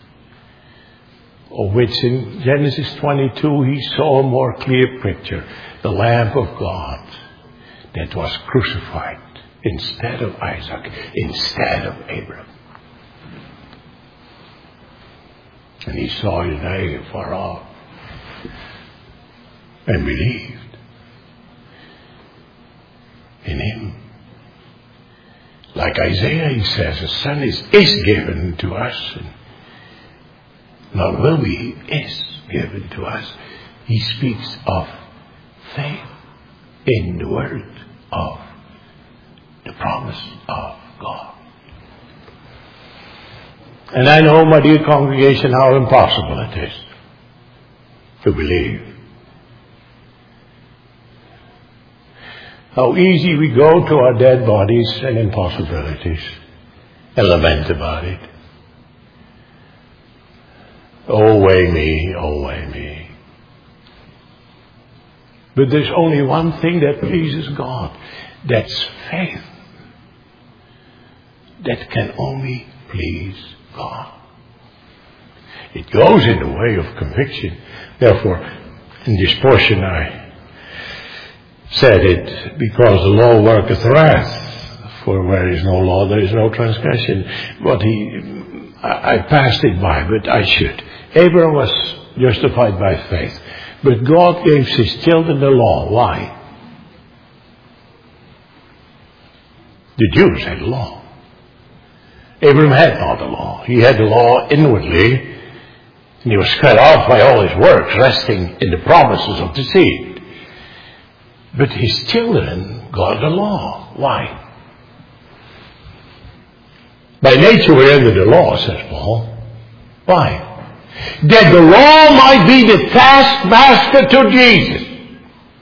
of which in Genesis twenty-two he saw a more clear picture. The Lamb of God that was crucified instead of Isaac, instead of Abraham. And he saw his day afar off and believed in him. Like Isaiah, he says, a son is, is given to us. And not will be, he is given to us. He speaks of faith in the word of the promise of God. And I know, my dear congregation, how impossible it is to believe. How easy we go to our dead bodies and impossibilities and lament about it. Oh, way me, oh, way me. But there's only one thing that pleases God. That's faith. That can only please God. It goes in the way of conviction. Therefore, in this portion I said it, because the law worketh wrath. For where is no law, there is no transgression. But he, I, I passed it by, but I should. Abraham was justified by faith. But God gave his children the law. Why? The Jews had the law. Abraham had not the law. He had the law inwardly, and he was cut off by all his works, resting in the promises of the seed. But his children got the law. Why? By nature we're under the law, says Paul. Why? That the law might be the taskmaster to Jesus.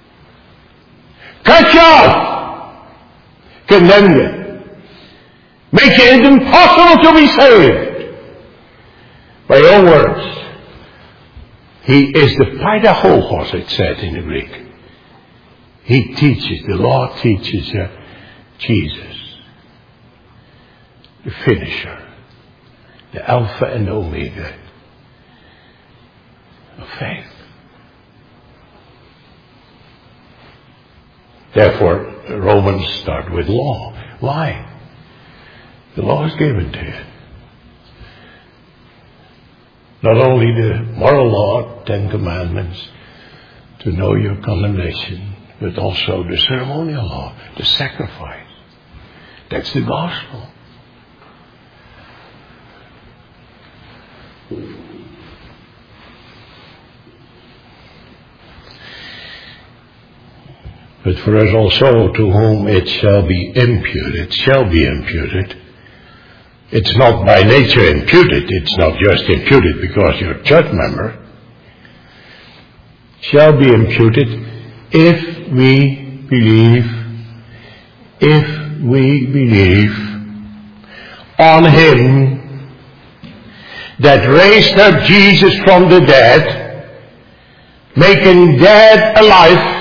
Cut you off. Condemn you. Make it impossible to be saved. By your words. He is the paidagogos, it said in the Greek. He teaches, the law teaches uh, Jesus. The finisher. The Alpha and Omega. of faith. Therefore, Romans start with law. Why? The law is given to you. Not only the moral law, Ten Commandments, to know your condemnation, but also the ceremonial law, the sacrifice. That's the gospel. But for us also, to whom it shall be imputed, shall be imputed. It's not by nature imputed. It's not just imputed because you're a church member. Shall be imputed if we believe, if we believe on Him that raised up Jesus from the dead, making dead alive,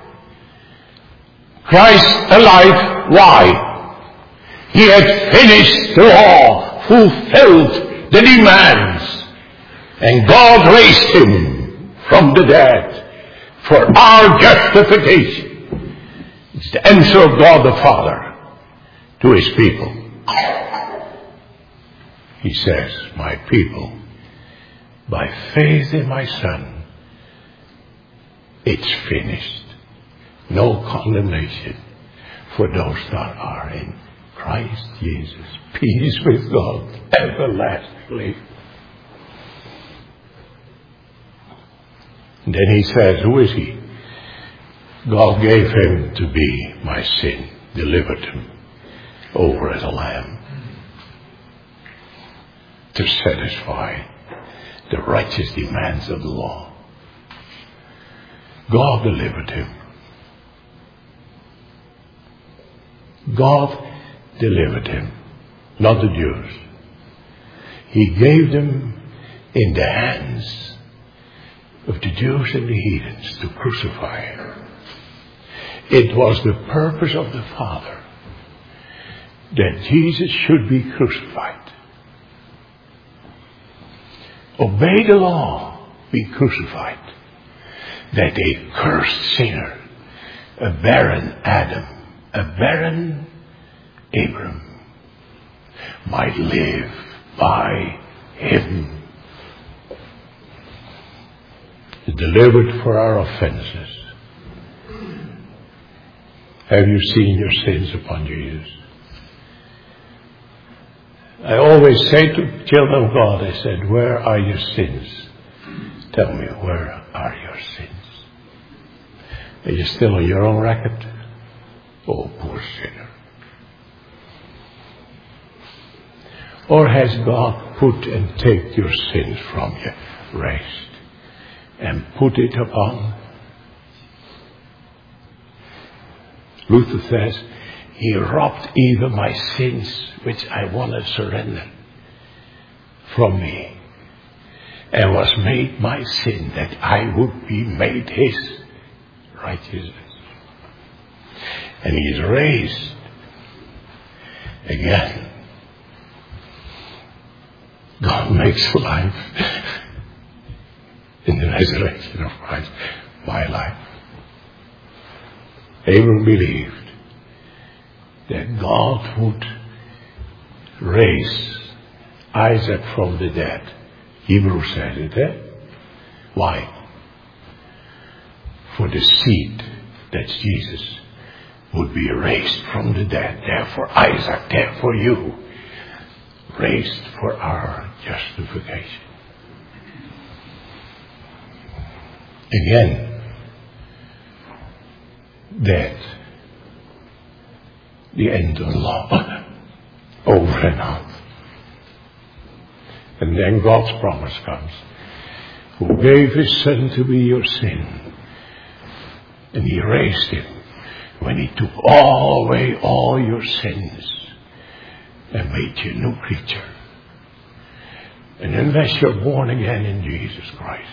Christ alive. Why? He had finished the law, fulfilled the demands, and God raised Him from the dead for our justification. It's the answer of God the Father to His people. He says, my people, by faith in my Son, it's finished. No condemnation for those that are in Christ Jesus. Peace with God everlastingly. And then He says, who is He? God gave Him to be my sin, delivered Him over as a lamb to satisfy the righteous demands of the law. God delivered Him. God delivered Him, not the Jews. He gave them in the hands of the Jews and the heathens to crucify Him. It was the purpose of the Father that Jesus should be crucified. Obey the law, be crucified. That a cursed sinner, a barren Adam, a barren Abram, might live by Him. Delivered for our offenses. Have you seen your sins upon Jesus? I always say to children of God, I said, where are your sins? Tell me, where are your sins? Are you still on your own record? Oh, poor sinner. Or has God put and take your sins from you, raised, and put it upon? Luther says, He robbed even my sins, which I wanted to surrender, from me, and was made my sin, that I would be made His righteousness. And He is raised again. God makes life in the resurrection of Christ, my life. Abram believed that God would raise Isaac from the dead. Hebrews says it, eh? Why? For the seed, that's Jesus, would be raised from the dead. Therefore Isaac, therefore you, raised for our justification. Again, that the end of the law, over and out. And then God's promise comes, who gave His Son to be your sin, and He raised Him when He took all away all your sins and made you a new creature. And unless you're born again in Jesus Christ,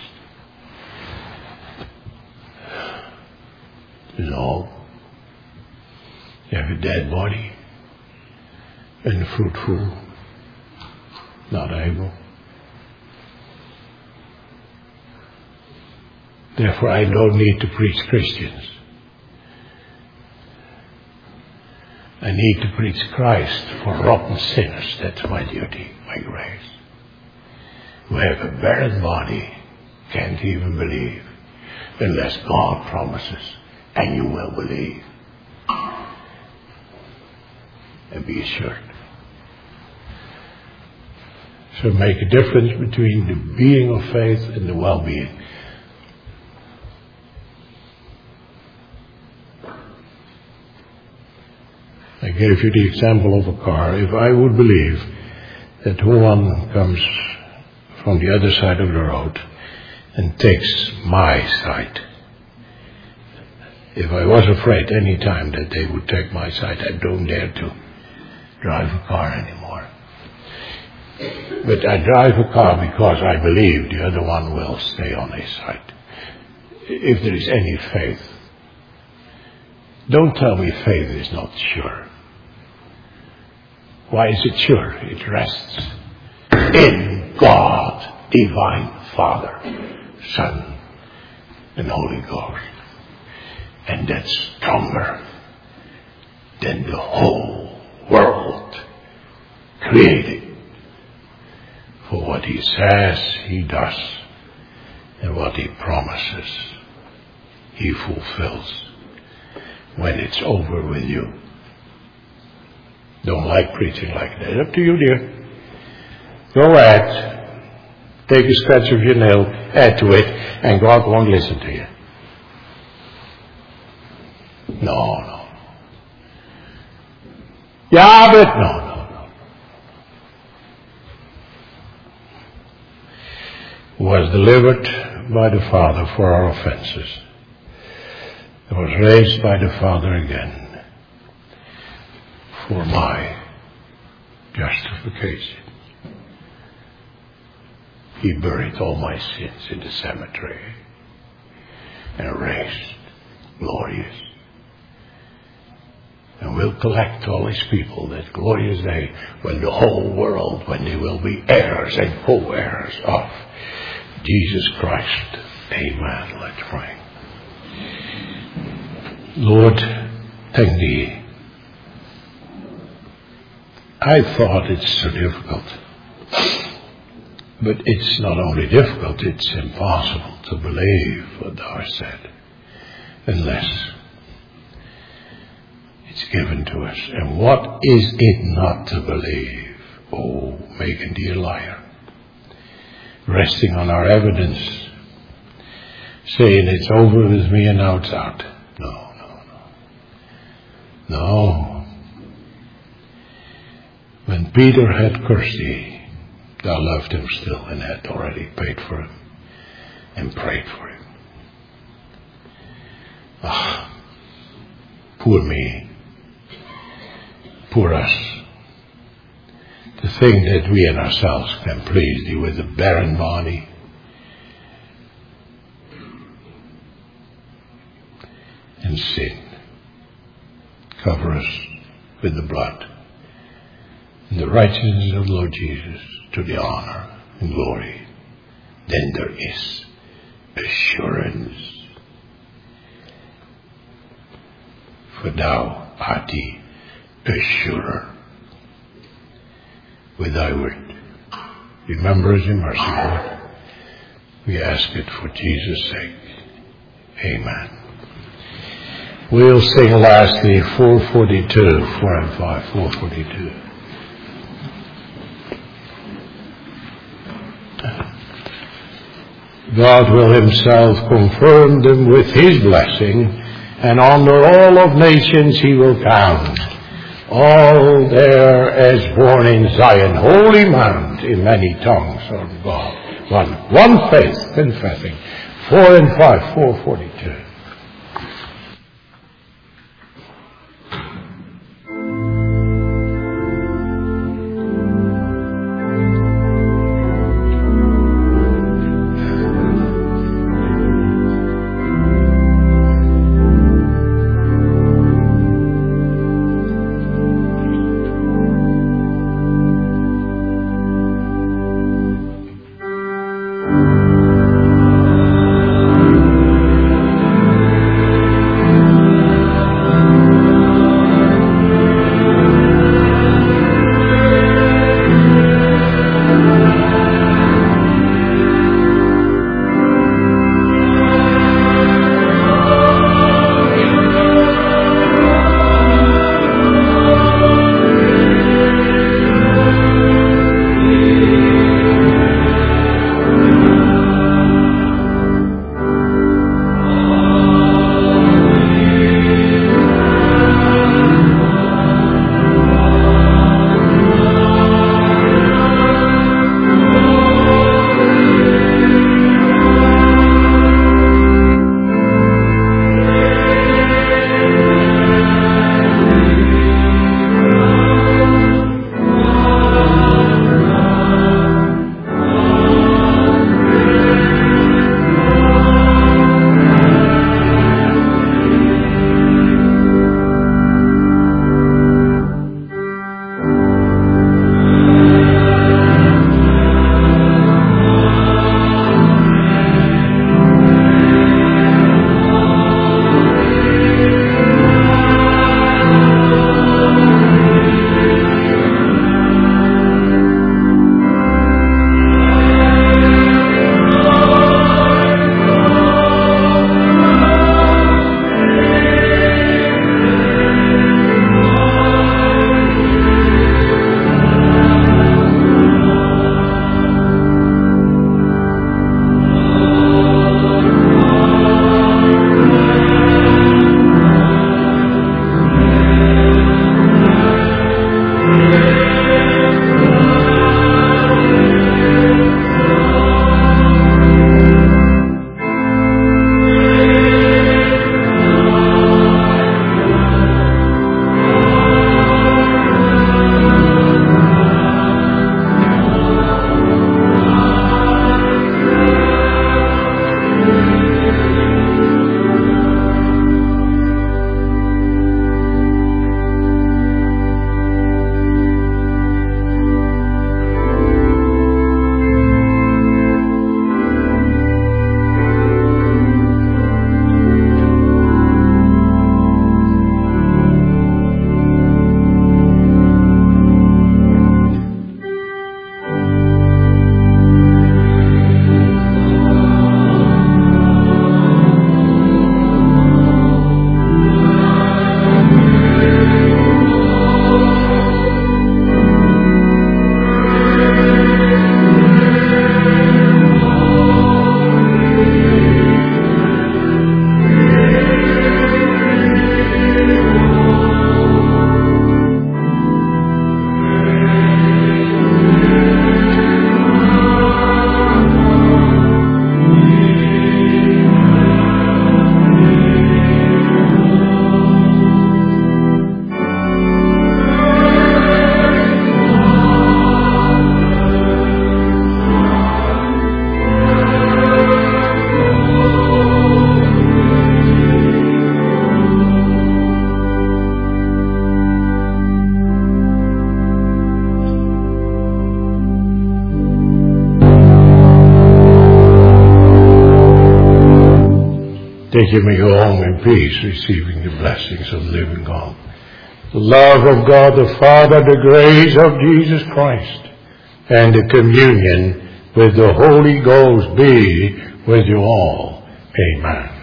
no, you have a dead body, unfruitful, not able. Therefore, I don't need to preach Christians. I need to preach Christ for rotten sinners. That's my duty, my grace. Who have a barren body, can't even believe, unless God promises, and you will believe. And be assured. So make a difference between the being of faith and the well-being. I gave you the example of a car. If I would believe that one comes from the other side of the road and takes my side, if I was afraid any time that they would take my side, I don't dare to drive a car anymore. But I drive a car because I believe the other one will stay on his side. If there is any faith, don't tell me faith is not sure. Why is it sure? It rests in God, divine Father, Son, and Holy Ghost. And that's stronger than the whole world created. For what he says, he does. And what he promises, he fulfills. When it's over with you. Don't like preaching like that. Up to you, dear. Go ahead. Take a scratch of your nail, add to it, and God won't listen to you. No, no. Yeah, but no, no, no. Was delivered by the Father for our offenses. Was raised by the Father again for my justification. He buried all my sins in the cemetery and raised glorious. And will collect all his people that glorious day when the whole world, when they will be heirs and co-heirs of Jesus Christ. Amen. Let's pray. Lord, thank thee. I thought it's so difficult. But it's not only difficult, it's impossible to believe what thou hast said. Unless it's given to us. And what is it not to believe? Oh, making thee a liar. Resting on our evidence. Saying it's over with me and now it's out. No. No. When Peter had cursed thee, thou loved him still and had already paid for him and prayed for him. Ah, poor me, poor us. To think that we in ourselves can please thee with a barren body. And sin. Cover us with the blood and the righteousness of the Lord Jesus to the honor and glory. Then there is assurance. For thou art the assurer with thy word. Remember us in mercy, Lord. We ask it for Jesus' sake. Amen. We'll sing lastly four forty-two, four and five, four forty-two. God will himself confirm them with his blessing, and under all of nations he will count. All there as born in Zion, holy mount, in many tongues of God. One, one faith confessing. Four and five, four forty-two. that you may go home in peace, receiving the blessings of the living God. The love of God the Father, the grace of Jesus Christ, and the communion with the Holy Ghost be with you all. Amen.